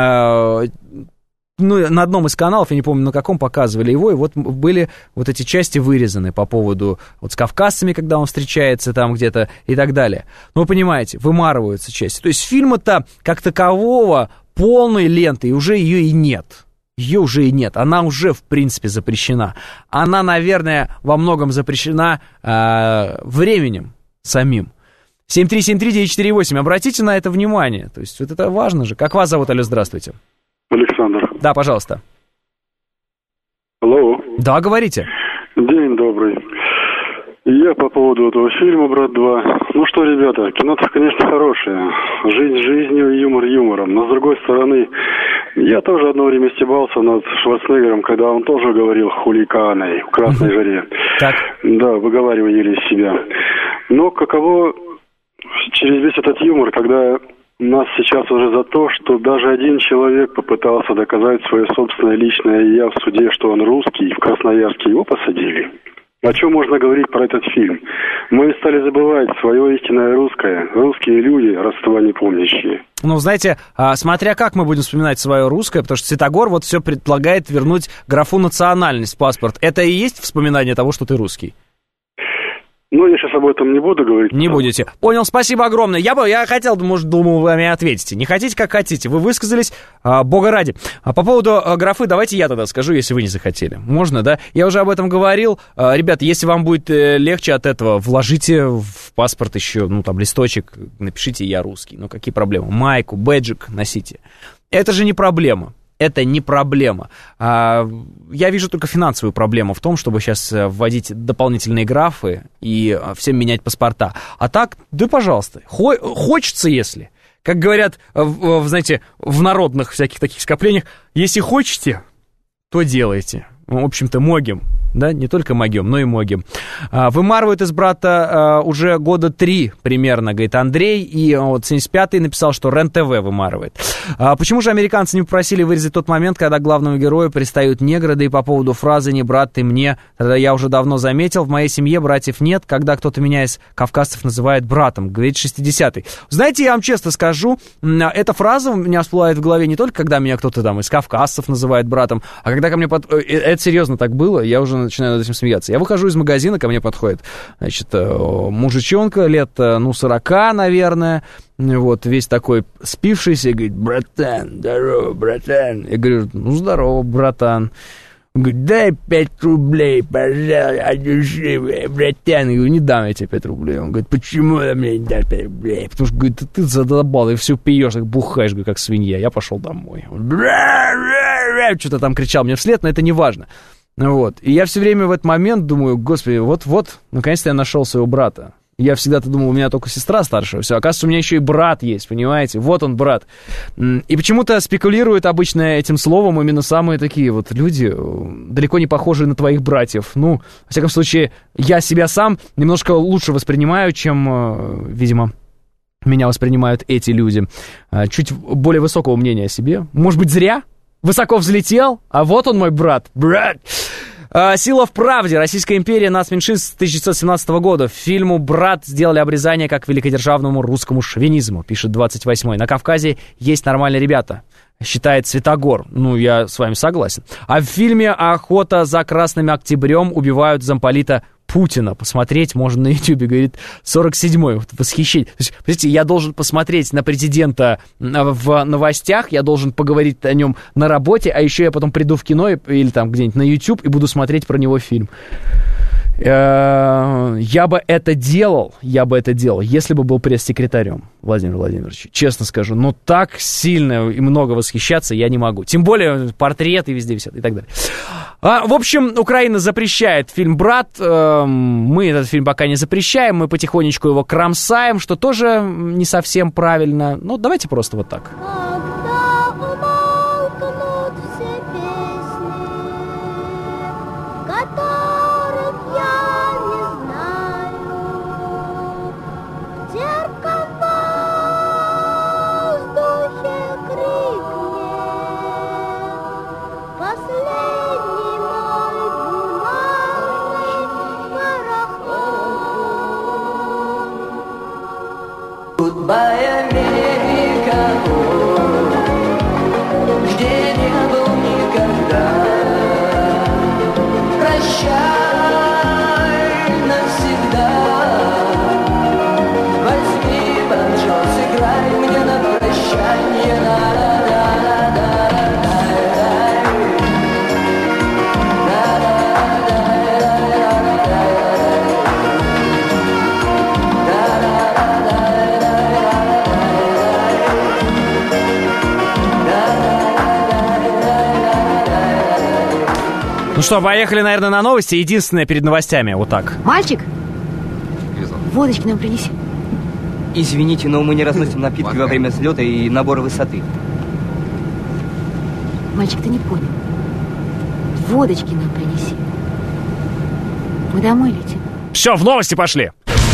На одном из каналов, я не помню, на каком, показывали его, и вот были вот эти части вырезаны по поводу вот с кавказцами, когда он встречается там где-то и так далее. Но вы понимаете, вымарываются части. То есть фильма-то как такового полной ленты, и уже ее и нет. Ее уже и нет. Она уже, в принципе, запрещена. Она, наверное, во многом запрещена временем самим. 7373948. Обратите на это внимание. То есть вот это важно же. Как вас зовут, алло, здравствуйте? Александр. Да, пожалуйста. Алло. Да, говорите. День добрый. Я по поводу этого фильма «Брат 2». Ну что, ребята, кино-то, конечно, хорошее. Жизнь жизнью, юмор юмором. Но, с другой стороны, я тоже одно время стебался над Шварценеггером, когда он тоже говорил хуликаной в «Красной жаре». Так. Да, выговаривали из себя. Но каково через весь этот юмор, когда нас сейчас уже за то, что даже один человек попытался доказать свое собственное личное «я» в суде, что он русский, и в Красноярске его посадили. О чем можно говорить про этот фильм? Мы стали забывать свое истинное русское. Русские люди, родства не помнящие. Ну, знаете, смотря как мы будем вспоминать свое русское, потому что Святогор вот все предлагает вернуть графу «национальность» в паспорт. Это и есть вспоминание того, что ты русский? Ну, я сейчас об этом не буду говорить. Не будете. Понял, спасибо огромное. Я хотел, может, думал, вы мне ответите. Не хотите, как хотите. Вы высказались, бога ради. А по поводу графы, давайте я тогда скажу, если вы не захотели. Можно, да? Я уже об этом говорил. Ребят, если вам будет легче от этого, вложите в паспорт еще, листочек, напишите «я русский». Ну, какие проблемы? Майку, бэджик носите. Это же не проблема. Это не проблема. Я вижу только финансовую проблему в том, чтобы сейчас вводить дополнительные графы и всем менять паспорта. А так, да пожалуйста, хочется, если. Как говорят, знаете, в народных всяких таких скоплениях, если хотите, то делайте. В общем-то, могем. Да, не только могем, но и могем. Вымарывают из брата уже года 3 примерно, говорит Андрей. И вот 75-й написал, что РЕН-ТВ вымарывает. Почему же американцы не попросили вырезать тот момент, когда главному герою пристают негры? Да и по поводу фразы «не брат ты мне», тогда я уже давно заметил, в моей семье братьев нет, когда кто-то меня из кавказцев называет братом, говорит 60-й. Знаете, я вам честно скажу, эта фраза у меня всплывает в голове не только, когда меня кто-то там из кавказцев называет братом, а когда ко мне... Это серьезно так было, я уже начинаю над этим смеяться. Я выхожу из магазина, ко мне подходит, значит, мужичонка лет, 40, наверное, вот, весь такой спившийся, и говорит: братан, здорово, братан. Я говорю: здорово, братан. Он говорит: дай 5 рублей, пожалуйста, от души, братан. Я говорю: не дам я тебе 5 рублей. Он говорит: почему я мне не дашь 5 рублей? Потому что, говорит, ты задолбал, и все пьешь, так бухаешь, говорю, как свинья. Я пошел домой. Что-то там кричал мне вслед, но это не важно. Вот. И я все время в этот момент думаю: господи, вот, наконец-то я нашел своего брата. Я всегда-то думал, у меня только сестра старшая. Все, оказывается, у меня еще и брат есть, понимаете? Вот он, брат. И почему-то спекулируют обычно этим словом именно самые такие вот люди, далеко не похожие на твоих братьев. Ну, во всяком случае, я себя сам немножко лучше воспринимаю, чем, видимо, меня воспринимают эти люди. Чуть более высокого мнения о себе. Может быть, зря? Высоко взлетел, а вот он, мой брат. Брат! «Сила в правде. Российская империя нацменьшин с 1917 года. Фильму «Брат» сделали обрезание как великодержавному русскому шовинизму», пишет 28-й. «На Кавказе есть нормальные ребята», считает Святогор. Ну, я с вами согласен. А в фильме «Охота за Красным Октябрем» убивают замполита Путина. Посмотреть можно на Ютьюбе, говорит 47-й. Вот восхищение. То есть, смотрите, я должен посмотреть на президента в новостях, я должен поговорить о нем на работе, а еще я потом приду в кино или там где-нибудь на YouTube и буду смотреть про него фильм. Я бы это делал, если бы был пресс-секретарем, Владимир Владимирович, честно скажу. Но так сильно и много восхищаться я не могу. Тем более портреты везде висят и так далее. В общем, Украина запрещает фильм «Брат». Мы этот фильм пока не запрещаем, мы потихонечку его кромсаем, что тоже не совсем правильно. Ну, давайте просто вот так. Когда Goodbye, Америка, где не был никогда. Прощай навсегда. Возьми банджо, сыграй мне на прощанье. Ну что, поехали, наверное, на новости. Единственное перед новостями, вот так. Мальчик, водочки нам принеси. Извините, но мы не разносим напитки во время взлета и набора высоты. Мальчик, ты не понял. Водочки нам принеси. Мы домой летим. Все, в новости пошли.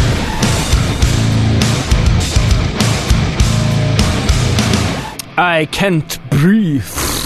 I can't breathe.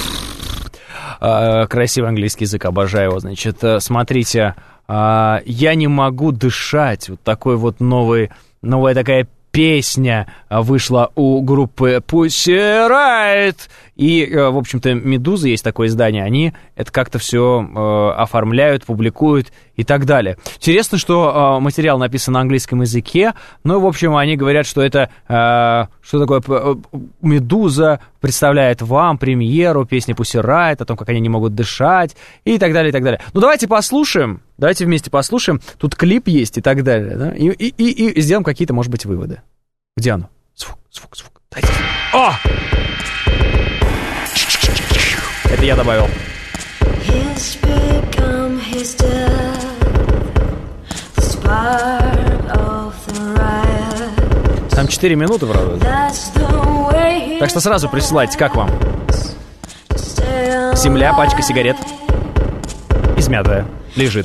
Красивый английский язык, обожаю его. Значит, смотрите, я не могу дышать. Вот такой вот новая такая песня вышла у группы Pussy Riot. И, в общем-то, «Медуза», есть такое издание, они это как-то все оформляют, публикуют и так далее. Интересно, что материал написан на английском языке, но, в общем, они говорят, что это, что такое «Медуза» представляет вам премьеру песни Pussy Riot, о том, как они не могут дышать и так далее, и так далее. Ну, давайте послушаем, давайте вместе послушаем, тут клип есть и так далее, да? И сделаем какие-то, может быть, выводы. Где оно? Звук. Дайте. О! Это я добавил. Там 4 минуты, правда? Так что сразу присылайте, как вам? Земля, пачка сигарет. Измятая. Лежит.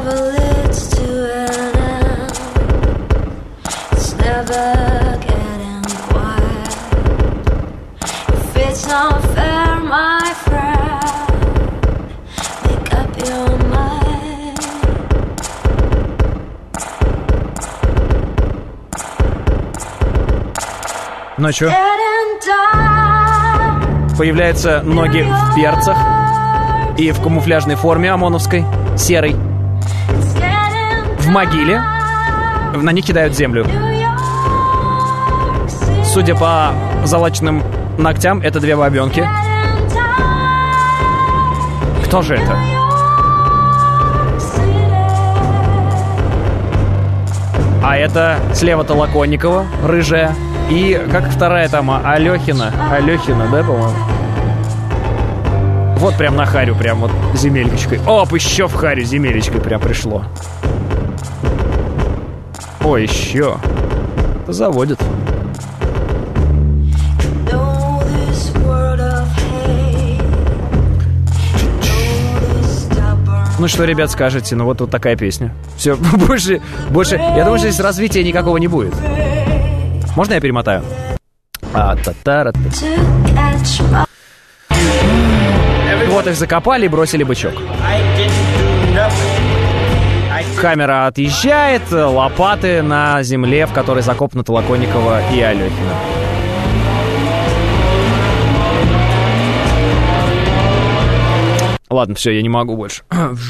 Ночью появляются ноги в берцах и в камуфляжной форме ОМОНовской, серой. В могиле на них кидают землю. Судя по залаченным ногтям, это 2 бабенки. Кто же это? А это слева Толоконникова, рыжая. И как вторая там, Алехина, да, по-моему? Вот прям на харю, прям вот земелечкой. Оп, еще в харю земелечкой прям пришло. О, еще. Это заводит. Ну что, ребят, скажете? Ну вот такая песня. Все, больше. Я думаю, что здесь развития никакого не будет. Можно я перемотаю? Вот их закопали и бросили бычок. Камера отъезжает, лопаты на земле, в которой закопаны Толоконникова и Алехина. Ладно, все, я не могу больше.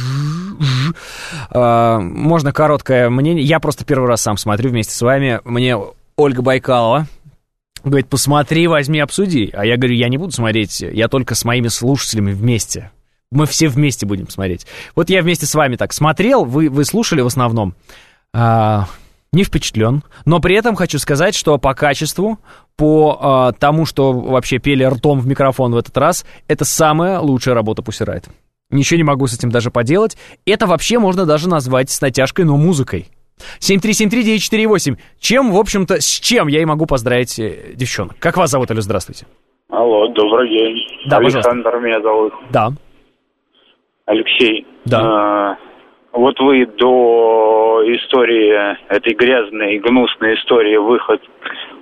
Можно короткое мнение. Я просто первый раз сам смотрю вместе с вами. Мне Ольга Байкалова говорит: посмотри, возьми, обсуди. А я говорю: я не буду смотреть, я только с моими слушателями вместе. Мы все вместе будем смотреть. Вот я вместе с вами так смотрел, вы слушали в основном. Не впечатлен. Но при этом хочу сказать, что по качеству, по тому, что вообще пели ртом в микрофон в этот раз, это самая лучшая работа Pussy Riot. Ничего не могу с этим даже поделать. Это вообще можно даже назвать с натяжкой, но музыкой. 7373948. Чем, в общем-то, с чем я и могу поздравить девчонок. Как вас зовут, Алло, здравствуйте. Алло, добрый день. Да, Александр пожалуйста. Меня зовут. Да. Алексей. Да. Вот вы до истории, этой грязной, гнусной истории, выход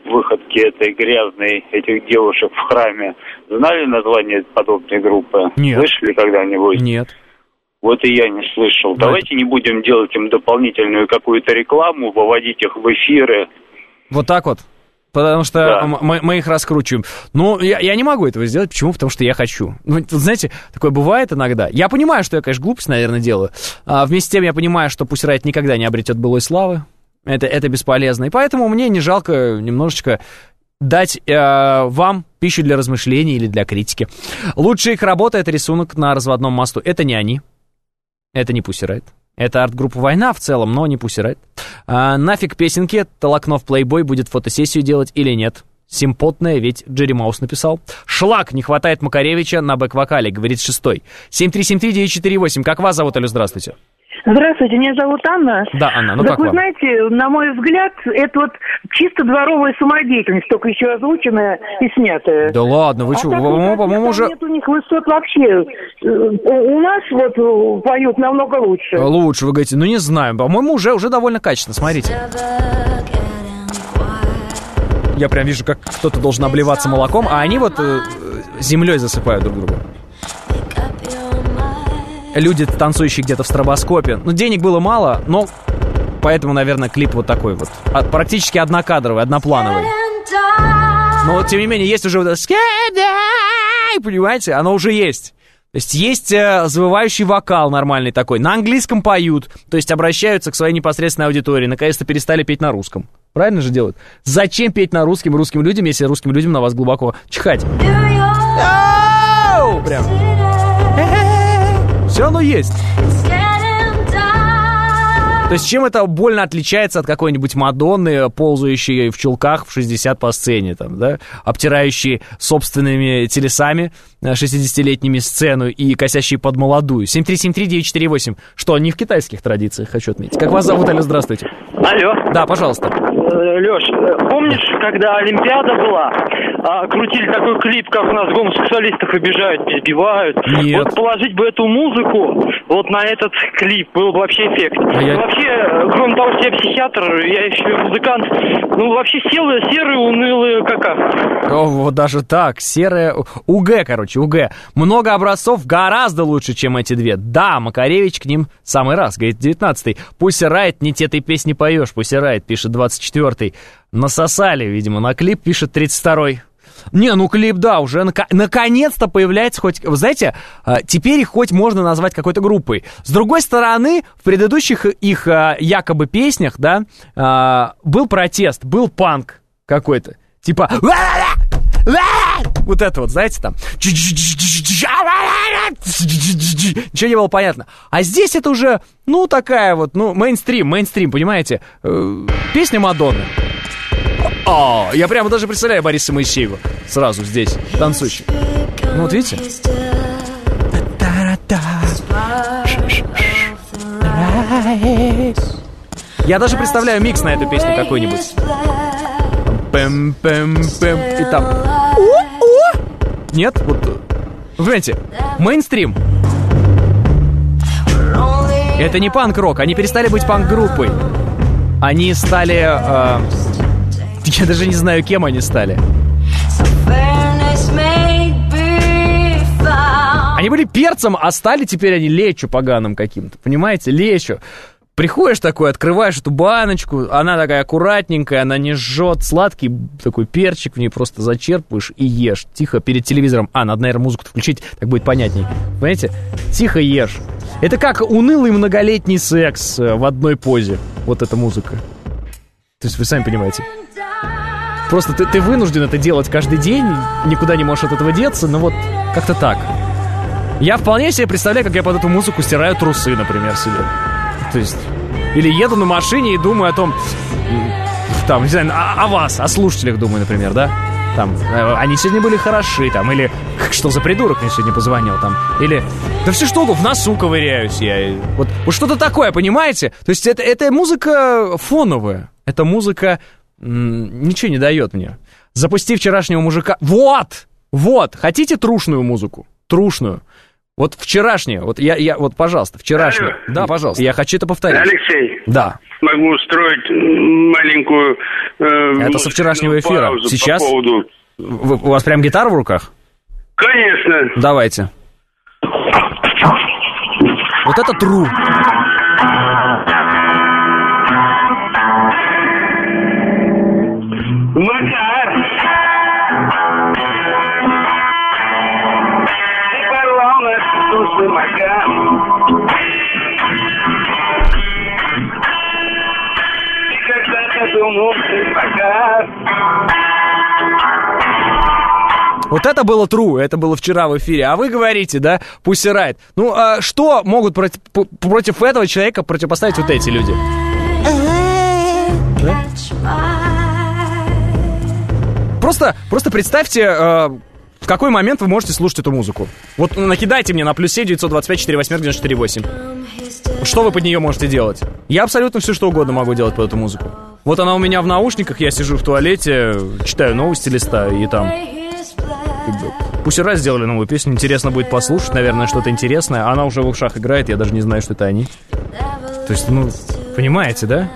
выходки этой грязной, этих девушек в храме, знали название подобной группы? Нет. Слышали когда-нибудь? Нет. Вот и я не слышал. Да. Давайте не будем делать им дополнительную какую-то рекламу, выводить их в эфиры. Вот так вот? Потому что Да. мы их раскручиваем. Ну, я не могу этого сделать. Почему? Потому что я хочу. Ну, знаете, такое бывает иногда. Я понимаю, что я, конечно, глупость, наверное, делаю. Вместе с тем я понимаю, что Pussy Riot никогда не обретет былой славы. Это бесполезно. И поэтому мне не жалко немножечко дать вам пищу для размышлений или для критики. Лучшая их работа — это рисунок на разводном мосту. Это не они. Это не Pussy Riot. Это арт-группа «Война» в целом, но не Pussy Riot. Нафиг песенки, Толокнов Playboy будет фотосессию делать или нет? Симпотная, ведь Джерри Маус написал. Шлак, не хватает Макаревича на бэк-вокале, говорит 6-й. 7373948, как вас зовут, алло, здравствуйте. Здравствуйте, меня зовут Анна. Да, Анна, ну так как вы вам? знаете, на мой взгляд, это вот чисто дворовая самодеятельность, только еще озвученная и снятая. Да ладно, вы что, по-моему, уже... Нет у них высот вообще. У нас вот поют намного лучше. Лучше, вы говорите, ну не знаю, по-моему, уже довольно качественно, смотрите. Я прям вижу, как кто-то должен обливаться молоком, а они вот землей засыпают друг друга. Люди, танцующие где-то в стробоскопе. Ну, денег было мало, но поэтому, наверное, клип вот такой вот. Практически однокадровый, одноплановый. Но, тем не менее, есть уже вот это... Понимаете? Оно уже есть. То есть завывающий вокал нормальный такой. На английском поют. То есть обращаются к своей непосредственной аудитории. Наконец-то перестали петь на русском. Правильно же делают? Зачем петь на русским людям, если русским людям на вас глубоко чихать? Прям. Все оно есть. То есть чем это больно отличается от какой-нибудь Мадонны, ползающей в чулках в 60 по сцене, там, да, обтирающей собственными телесами 60-летними сцену и косящей под молодую. 7373948. Что, не в китайских традициях, хочу отметить. Как вас зовут, алло, здравствуйте. Алло. Да, пожалуйста. Лёш, помнишь, когда Олимпиада была, крутили такой клип, как у нас гомосексуалистов обижают, избивают? Нет. Вот положить бы эту музыку вот на этот клип, был бы вообще эффект. Вообще, кроме того, что я психиатр, я еще и музыкант, ну вообще серые, унылые кака. О, вот даже так, серая... УГ, короче, УГ. Много образцов гораздо лучше, чем эти две. Да, Макаревич к ним самый раз, говорит 19-й. Pussy Riot, не те ты песни поешь, Pussy Riot, пишет 24-й. Насосали, видимо, на клип, пишет 32-й. Не, ну клип, да, уже наконец-то появляется хоть... Вы знаете, теперь их хоть можно назвать какой-то группой. С другой стороны, в предыдущих их якобы песнях, да, был протест, был панк какой-то. Типа... Вот это вот, знаете, там... Ничего не было понятно. А здесь это уже, ну, такая вот, ну, мейнстрим, понимаете? Песня Мадонны. О, я прямо даже представляю Бориса Моисеева сразу здесь, танцующий. Ну вот видите? Я даже представляю микс на эту песню какой-нибудь. Пэм-пэм-пэм. И там... Нет? Вот... Вы понимаете? Мейнстрим. Это не панк-рок. Они перестали быть панк-группой. Они стали... Я даже не знаю, кем они стали. Они были перцем, а стали теперь они лечо поганым каким-то. Понимаете? Лечо. Приходишь такой, открываешь эту баночку, она такая аккуратненькая, она не жжет, сладкий такой перчик, в ней просто зачерпываешь и ешь. Тихо, перед телевизором. Надо, наверное, музыку-то включить, так будет понятней. Понимаете? Тихо ешь. Это как унылый многолетний секс в одной позе. Вот эта музыка. То есть вы сами понимаете. Просто ты вынужден это делать каждый день, никуда не можешь от этого деться, но вот как-то так. Я вполне себе представляю, как я под эту музыку стираю трусы, например, себе. То есть, или еду на машине и думаю о том, там, не знаю, о вас, о слушателях думаю, например, да? Там, они сегодня были хороши, там, или что за придурок мне сегодня позвонил, там, или, да все что угодно, в носу ковыряюсь я. Вот что-то такое, понимаете? То есть это музыка фоновая, это музыка ничего не дает мне. Запусти вчерашнего мужика. Вот, хотите трушную музыку? Трушную. Вот вчерашнюю, вот я, пожалуйста, вчерашнюю. Да, пожалуйста, я хочу это повторить. Алексей. Да. могу устроить маленькую... Это со вчерашнего эфира. Сейчас? По поводу... У вас прям гитара в руках? Конечно. Давайте. Вот это true. Макар! Ты порвал наш вкусный Макар. Ты когда-то думал, ты Макар. Вот это было true, это было вчера в эфире. А вы говорите, да, Pussy Riot. Ну, а что могут против этого человека противопоставить вот эти люди? Да? Просто представьте, в какой момент вы можете слушать эту музыку. Вот накидайте мне на +7 925 48 94 8. Что вы под нее можете делать? Я абсолютно все что угодно могу делать под эту музыку. Вот она у меня в наушниках, я сижу в туалете, читаю новости, листаю, и там... Pussy Riot сделали новую песню, интересно будет послушать, наверное, что-то интересное. Она уже в ушах играет, я даже не знаю, что это они. То есть, ну, понимаете, да?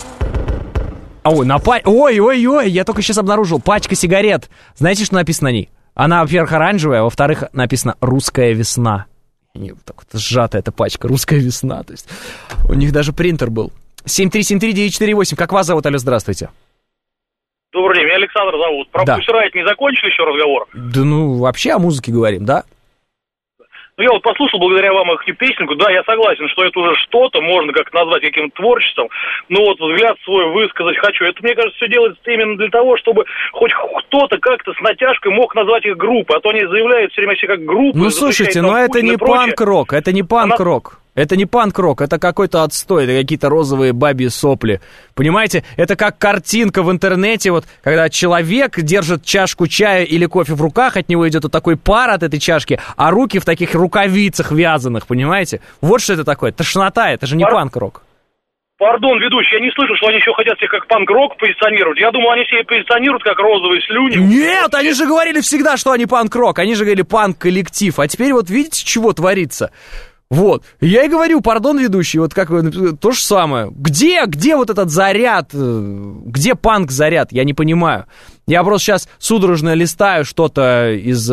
Ой, ой-ой-ой, я только сейчас обнаружил, пачка сигарет. Знаете, что написано на ней? Она, во-первых, оранжевая, а во-вторых, написано «Русская весна». Так вот сжатая эта пачка, «Русская весна». То есть, у них даже принтер был. 7373948, как вас зовут, алло, здравствуйте. Добрый день, меня Александр зовут. Про Pussy Riot не закончили еще разговор? Да ну, вообще о музыке говорим, да? Ну, я вот послушал благодаря вам их песенку, да, я согласен, что это уже что-то, можно как-то назвать каким-то творчеством, но вот взгляд свой высказать хочу. Это, мне кажется, все делается именно для того, чтобы хоть кто-то как-то с натяжкой мог назвать их группой, а то они заявляют все время все как группы. Ну, слушайте, но это не панк-рок, это не панк-рок. Это не панк-рок, это какой-то отстой, это какие-то розовые бабьи сопли. Понимаете, это как картинка в интернете, вот, когда человек держит чашку чая или кофе в руках, от него идет вот такой пар от этой чашки, а руки в таких рукавицах вязаных, понимаете? Вот что это такое, тошнота, это же не панк-рок. Пардон, ведущий, я не слышу, что они еще хотят себя как панк-рок позиционировать. Я думал, они себя позиционируют как розовые слюни. Нет, они же говорили всегда, что они панк-рок, они же говорили панк-коллектив, а теперь вот видите, чего творится? Вот, я и говорю, пардон, ведущий, вот как то же самое. Где вот этот заряд, где панк-заряд, я не понимаю. Я просто сейчас судорожно листаю что-то из...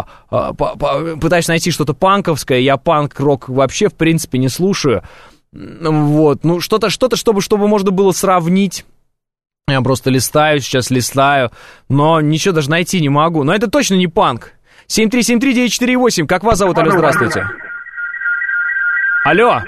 пытаюсь найти что-то панковское, я панк-рок вообще, в принципе, не слушаю. Вот, ну, что-то, чтобы можно было сравнить. Я просто сейчас листаю, но ничего даже найти не могу. Но это точно не панк. 7373948, как вас зовут, алло, здравствуйте. Алло.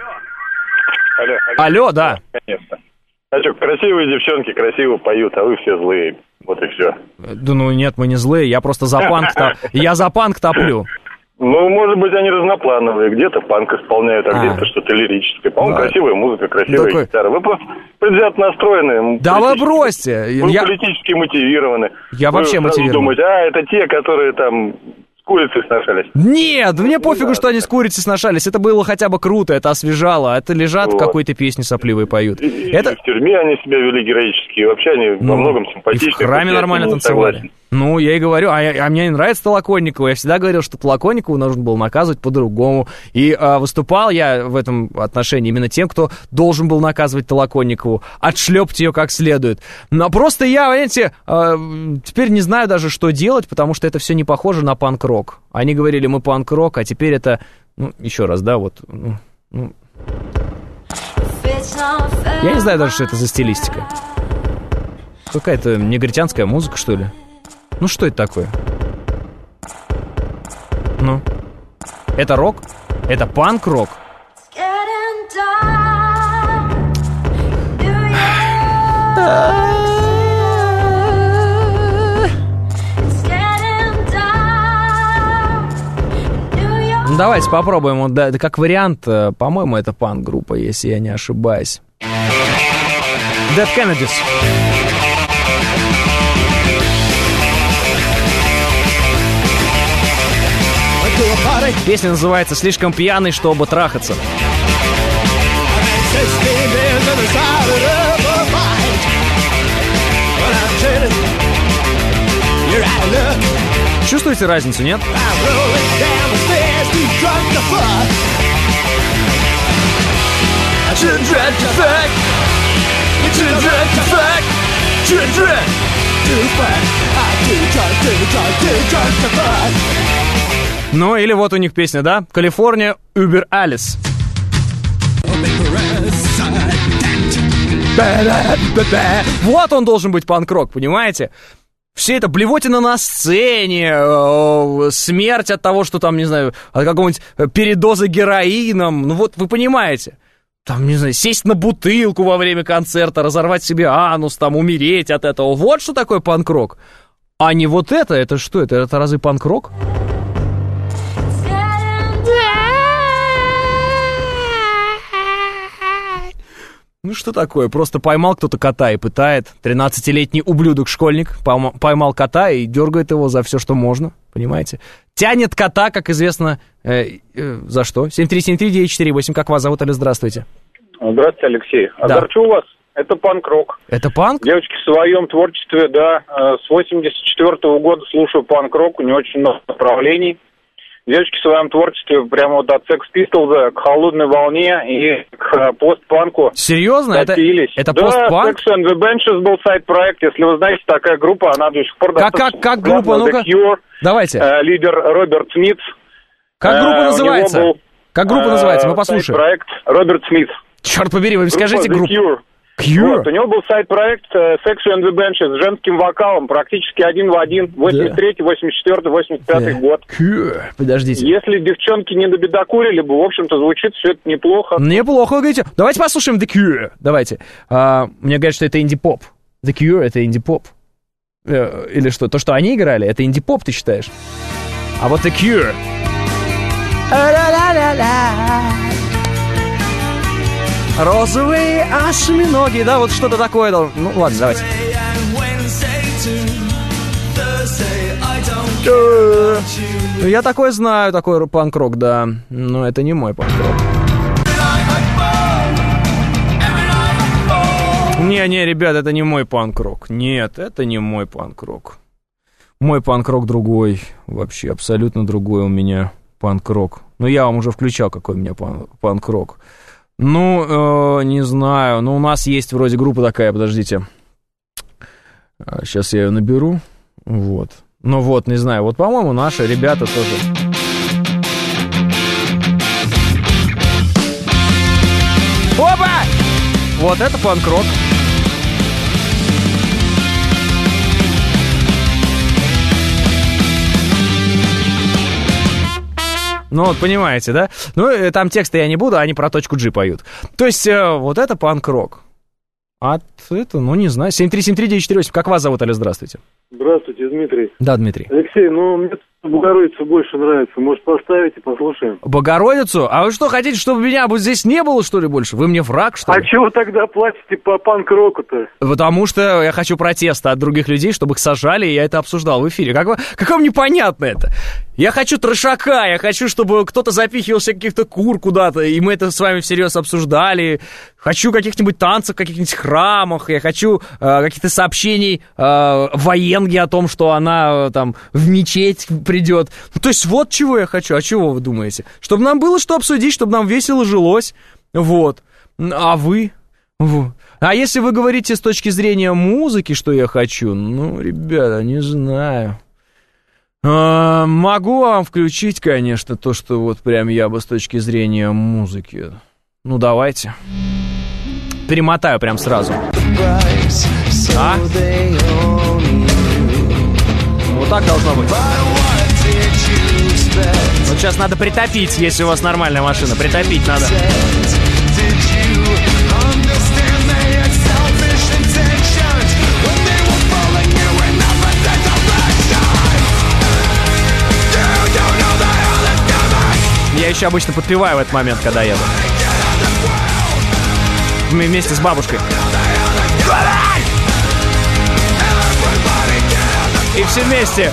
Алло, да. Конечно. А что, красивые девчонки красиво поют, а вы все злые. Вот и все. Да ну нет, мы не злые, я просто за панк топлю. Ну, может быть, они разноплановые. Где-то панк исполняют, а где-то что-то лирическое. По-моему, красивая музыка, красивая гитара. Вы просто предвзято настроены. Да вы бросьте. Вы политически мотивированы. Я вообще мотивирован. Думаете, это те, которые там... курицей сношались. Нет, мне пофигу, что они с курицей сношались. Это было хотя бы круто, это освежало. Это лежат в какой-то песне сопливой поют. Это... В тюрьме они себя вели героически. И вообще они во многом симпатичны. И в храме нормально танцевали. Ну, я и говорю, а мне не нравится Толоконникову. Я всегда говорил, что Толоконникову нужно было наказывать по-другому. И выступал я в этом отношении именно тем, кто должен был наказывать Толоконникову. Отшлепать ее как следует. Но просто я, понимаете, теперь не знаю даже, что делать, потому что это все не похоже на панк-рок. Они говорили, мы панк-рок, а теперь это... Ну, еще раз, да, вот... Я не знаю даже, что это за стилистика. Какая-то негритянская музыка, что ли? Ну, что это такое? Ну? Это рок? Это панк-рок? Ну, давайте попробуем. Вот, да, как вариант, по-моему, это панк-группа, если я не ошибаюсь. Dead Kennedys. Песня называется «Слишком пьяный, чтобы трахаться». Чувствуете разницу, нет? Ну, или вот у них песня, да? Калифорния, Убер Алис. Вот он должен быть панк-рок, понимаете? Все это блевотина на сцене, смерть от того, что там, не знаю, от какого-нибудь передоза героином. Ну вот вы понимаете. Там, не знаю, сесть на бутылку во время концерта, разорвать себе анус, там, умереть от этого. Вот что такое панк-рок. А не вот это что это? Это разве панк-рок? Ну что такое? Просто поймал кто-то кота и пытает. 13-летний ублюдок-школьник поймал кота и дергает его за все, что можно. Понимаете? Тянет кота, как известно, за что? 7373948. Как вас зовут, Алло, здравствуйте. Здравствуйте, Алексей. Озорчу вас. Это панк-рок. Это панк? Девочки, в своем творчестве, да, с 84-го года слушаю панк-рок. У него очень много направлений. Девочки в своем творчестве прямо вот от Sex Pistols к «Холодной волне» и к постпанку. Серьезно? Это постпанк? Да, Sex and the Benches был сайт-проект. Если вы знаете, такая группа, она до сих пор... Как группа? Ну-ка, давайте. Лидер Роберт Смит. Как группа называется? Как группа называется? Мы послушаем. Сайт-проект Роберт Смит. Черт побери, вы скажите группу. Cure. Вот, у него был сайт-проект Sex and the Benches с женским вокалом, практически один в один, 83-й, 84-й, 85-й год. Cure. Подождите. Если девчонки не добедокурили бы, в общем-то, звучит все это неплохо. Неплохо, вы говорите. Давайте послушаем The Cure. Давайте. Мне говорят, что это инди-поп. The Cure — это инди-поп. Или что? То, что они играли, это инди-поп, ты считаешь? А вот The Cure. Розовые осьминоги, да, вот что-то такое. Ну, ладно, давайте. Ну, я такое знаю, такой панк-рок, да. Но это не мой панк-рок. Не, ребят, это не мой панк-рок. Нет, это не мой панк-рок. Мой панк-рок другой. Вообще, абсолютно другой у меня панк-рок. Ну, я вам уже включал, какой у меня панк-рок. Ну, не знаю. Ну, у нас есть вроде группа такая, подождите. Сейчас я ее наберу. Вот. Ну вот, не знаю. Вот, по-моему, наши ребята тоже. Опа! Вот это панк-рок. Ну, вот, понимаете, да? Ну, там тексты я не буду, они про точку G поют. То есть, вот это панк-рок. А это, ну, не знаю. 7373948. Как вас зовут, Алло, здравствуйте. Здравствуйте, Дмитрий. Да, Дмитрий. Алексей, ну, мне Богородица больше нравится. Может, поставите, послушаем? Богородицу? А вы что, хотите, чтобы меня вот здесь не было, что ли, больше? Вы мне враг, что ли? А чего тогда платите по панк-року-то? Потому что я хочу протеста от других людей, чтобы их сажали, и я это обсуждал в эфире. Как вам непонятно это? Я хочу трешака, я хочу, чтобы кто-то запихивал себе каких-то кур куда-то, и мы это с вами всерьез обсуждали. Хочу каких-нибудь танцев в каких-нибудь храмах, я хочу каких-то сообщений военге о том, что она там в мечеть придет. Ну, то есть вот чего я хочу. А чего вы думаете? Чтобы нам было что обсудить, чтобы нам весело жилось. Вот. А вы? Вот. А если вы говорите с точки зрения музыки, что я хочу, ну, ребята, не знаю. Могу вам включить, конечно, то, что вот прям я бы с точки зрения музыки. Ну, давайте. Перемотаю прям сразу. А? Вот так должно быть. Вот сейчас надо притопить, если у вас нормальная машина. Притопить надо. Я еще обычно подпеваю в этот момент, когда еду. Вместе с бабушкой. И все вместе.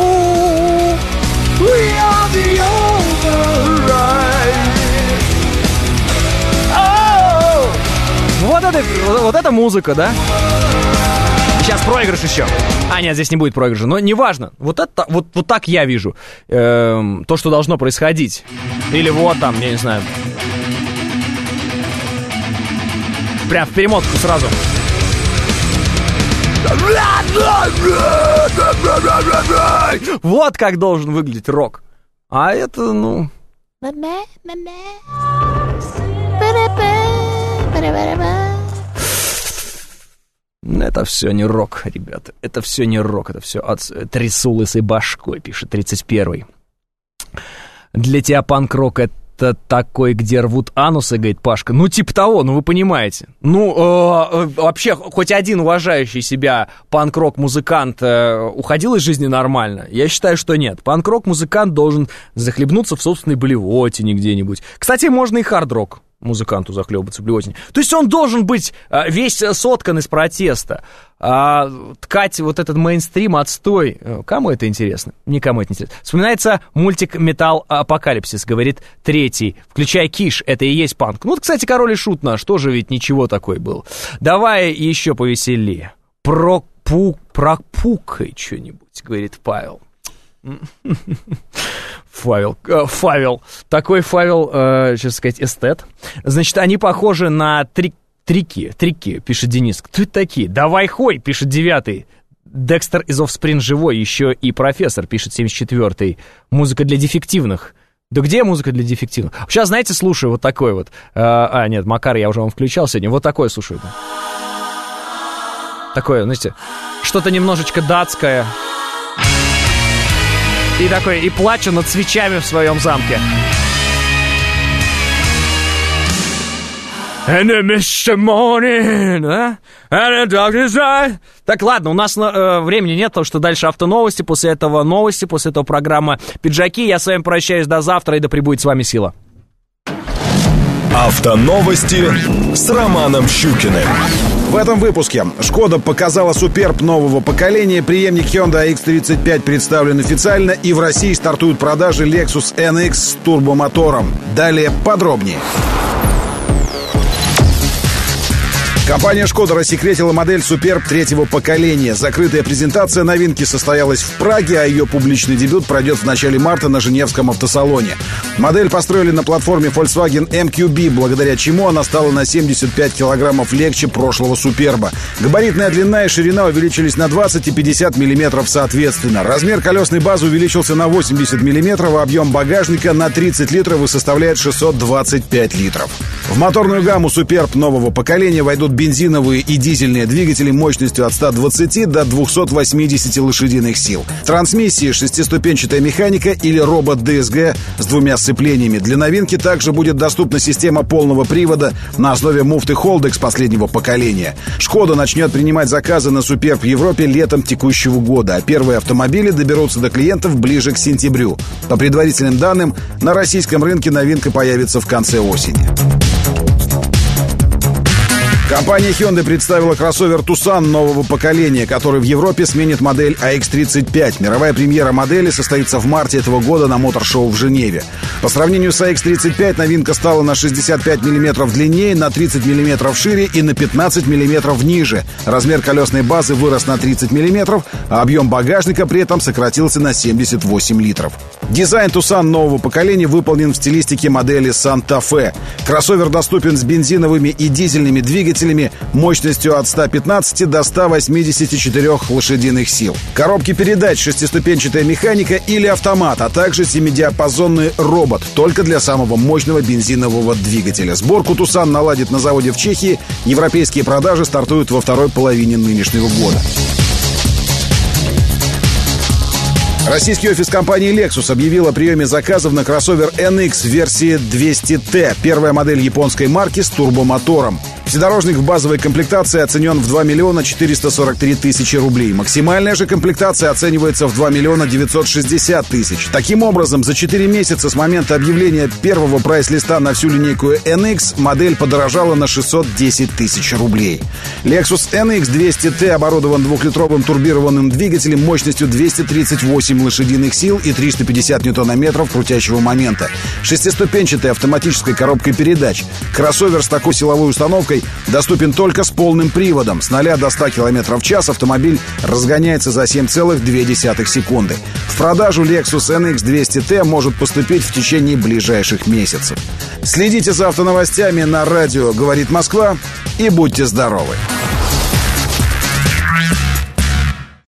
Вот это музыка, да? Сейчас проигрыш еще. А, нет, здесь не будет проигрыша. Но неважно. Вот это, вот так я вижу то, что должно происходить. Или вот там, я не знаю. Прям в перемотку сразу. Вот как должен выглядеть рок. А это, ну... Это все не рок, ребята. Это все не рок. Это все от трясу лысой башкой, пишет 31-й. Для тебя панк-рок это такой, где рвут анусы, говорит Пашка. Ну, типа того, ну вы понимаете. Ну, вообще, хоть один уважающий себя панк-рок-музыкант уходил из жизни нормально? Я считаю, что нет. Панк-рок-музыкант должен захлебнуться в собственной блевотине где-нибудь. Кстати, можно и хард-рок музыканту захлебываться в блевотине. То есть он должен быть весь соткан из протеста. Ткать вот этот мейнстрим отстой. Кому это интересно? Никому это не интересно. Вспоминается мультик «Металл Апокалипсис», говорит 3-й. Включай Киш, это и есть панк. Ну, вот, кстати, Король и Шут наш тоже ведь ничего такой был. Давай еще повеселее. Пропукай что-нибудь, говорит Павел. Фавел. Такой Фавел, сейчас сказать, эстет. Значит, они похожи на трики, пишет Денис. Кто это такие? Давай хой, пишет 9-й. Декстер из Offspring живой, еще и профессор, пишет 74-й. Музыка для дефективных. Да где музыка для дефективных? Сейчас, знаете, слушаю вот такой вот. Нет, Макар, я уже вам включал сегодня. Вот такое слушаю. Такое, знаете, что-то немножечко датское. И такой, и плачу над свечами в своем замке. Так, ладно, у нас времени нет, потому что дальше автоновости, после этого новости, после этого программа «Пиджаки». Я с вами прощаюсь до завтра, и да пребудет с вами сила. Автоновости с Романом Щукиным. В этом выпуске Шкода показала суперб нового поколения, преемник Hyundai X35 представлен официально, и в России стартуют продажи Lexus NX с турбомотором. Далее подробнее. Компания «Шкода» рассекретила модель «Суперб» третьего поколения. Закрытая презентация новинки состоялась в Праге, а ее публичный дебют пройдет в начале марта на Женевском автосалоне. Модель построили на платформе Volkswagen MQB, благодаря чему она стала на 75 килограммов легче прошлого «Суперба». Габаритная длина и ширина увеличились на 20 и 50 миллиметров соответственно. Размер колесной базы увеличился на 80 миллиметров, а объем багажника на 30 литров и составляет 625 литров. В моторную гамму «Суперб» нового поколения войдут бензиновые и дизельные двигатели мощностью от 120 до 280 лошадиных сил. Трансмиссии, шестиступенчатая механика или робот DSG с двумя сцеплениями. Для новинки также будет доступна система полного привода на основе муфты Holdex последнего поколения. «Шкода» начнет принимать заказы на «Суперб» в Европе летом текущего года, а первые автомобили доберутся до клиентов ближе к сентябрю. По предварительным данным, на российском рынке новинка появится в конце осени. Компания Hyundai представила кроссовер Tucson нового поколения, который в Европе сменит модель AX35. Мировая премьера модели состоится в марте этого года на мотор-шоу в Женеве. По сравнению с AX35 новинка стала на 65 мм длиннее, на 30 мм шире и на 15 мм ниже. Размер колесной базы вырос на 30 мм, а объем багажника при этом сократился на 78 литров. Дизайн Tucson нового поколения выполнен в стилистике модели Santa Fe. Кроссовер доступен с бензиновыми и дизельными двигателями мощностью от 115 до 184 лошадиных сил. Коробки передач, шестиступенчатая механика или автомат, а также семидиапазонный робот, только для самого мощного бензинового двигателя. Сборку Tucson наладит на заводе в Чехии. Европейские продажи стартуют во второй половине нынешнего года. Российский офис компании Lexus объявил о приеме заказов на кроссовер NX версии 200T. Первая модель японской марки с турбомотором. Вседорожник в базовой комплектации оценен в 2 миллиона 443 тысячи рублей. Максимальная же комплектация оценивается в 2 миллиона 960 тысяч. Таким образом, за 4 месяца с момента объявления первого прайс-листа на всю линейку NX модель подорожала на 610 тысяч рублей. Lexus NX 200T оборудован двухлитровым турбированным двигателем мощностью 238 лошадиных сил и 350 ньютон-метров крутящего момента. Шестиступенчатой автоматической коробкой передач. Кроссовер с такой силовой установкой доступен только с полным приводом. С 0 до 100 км в час автомобиль разгоняется за 7,2 секунды. В продажу Lexus NX 200T может поступить в течение ближайших месяцев. Следите за автоновостями на радио «Говорит Москва» и будьте здоровы!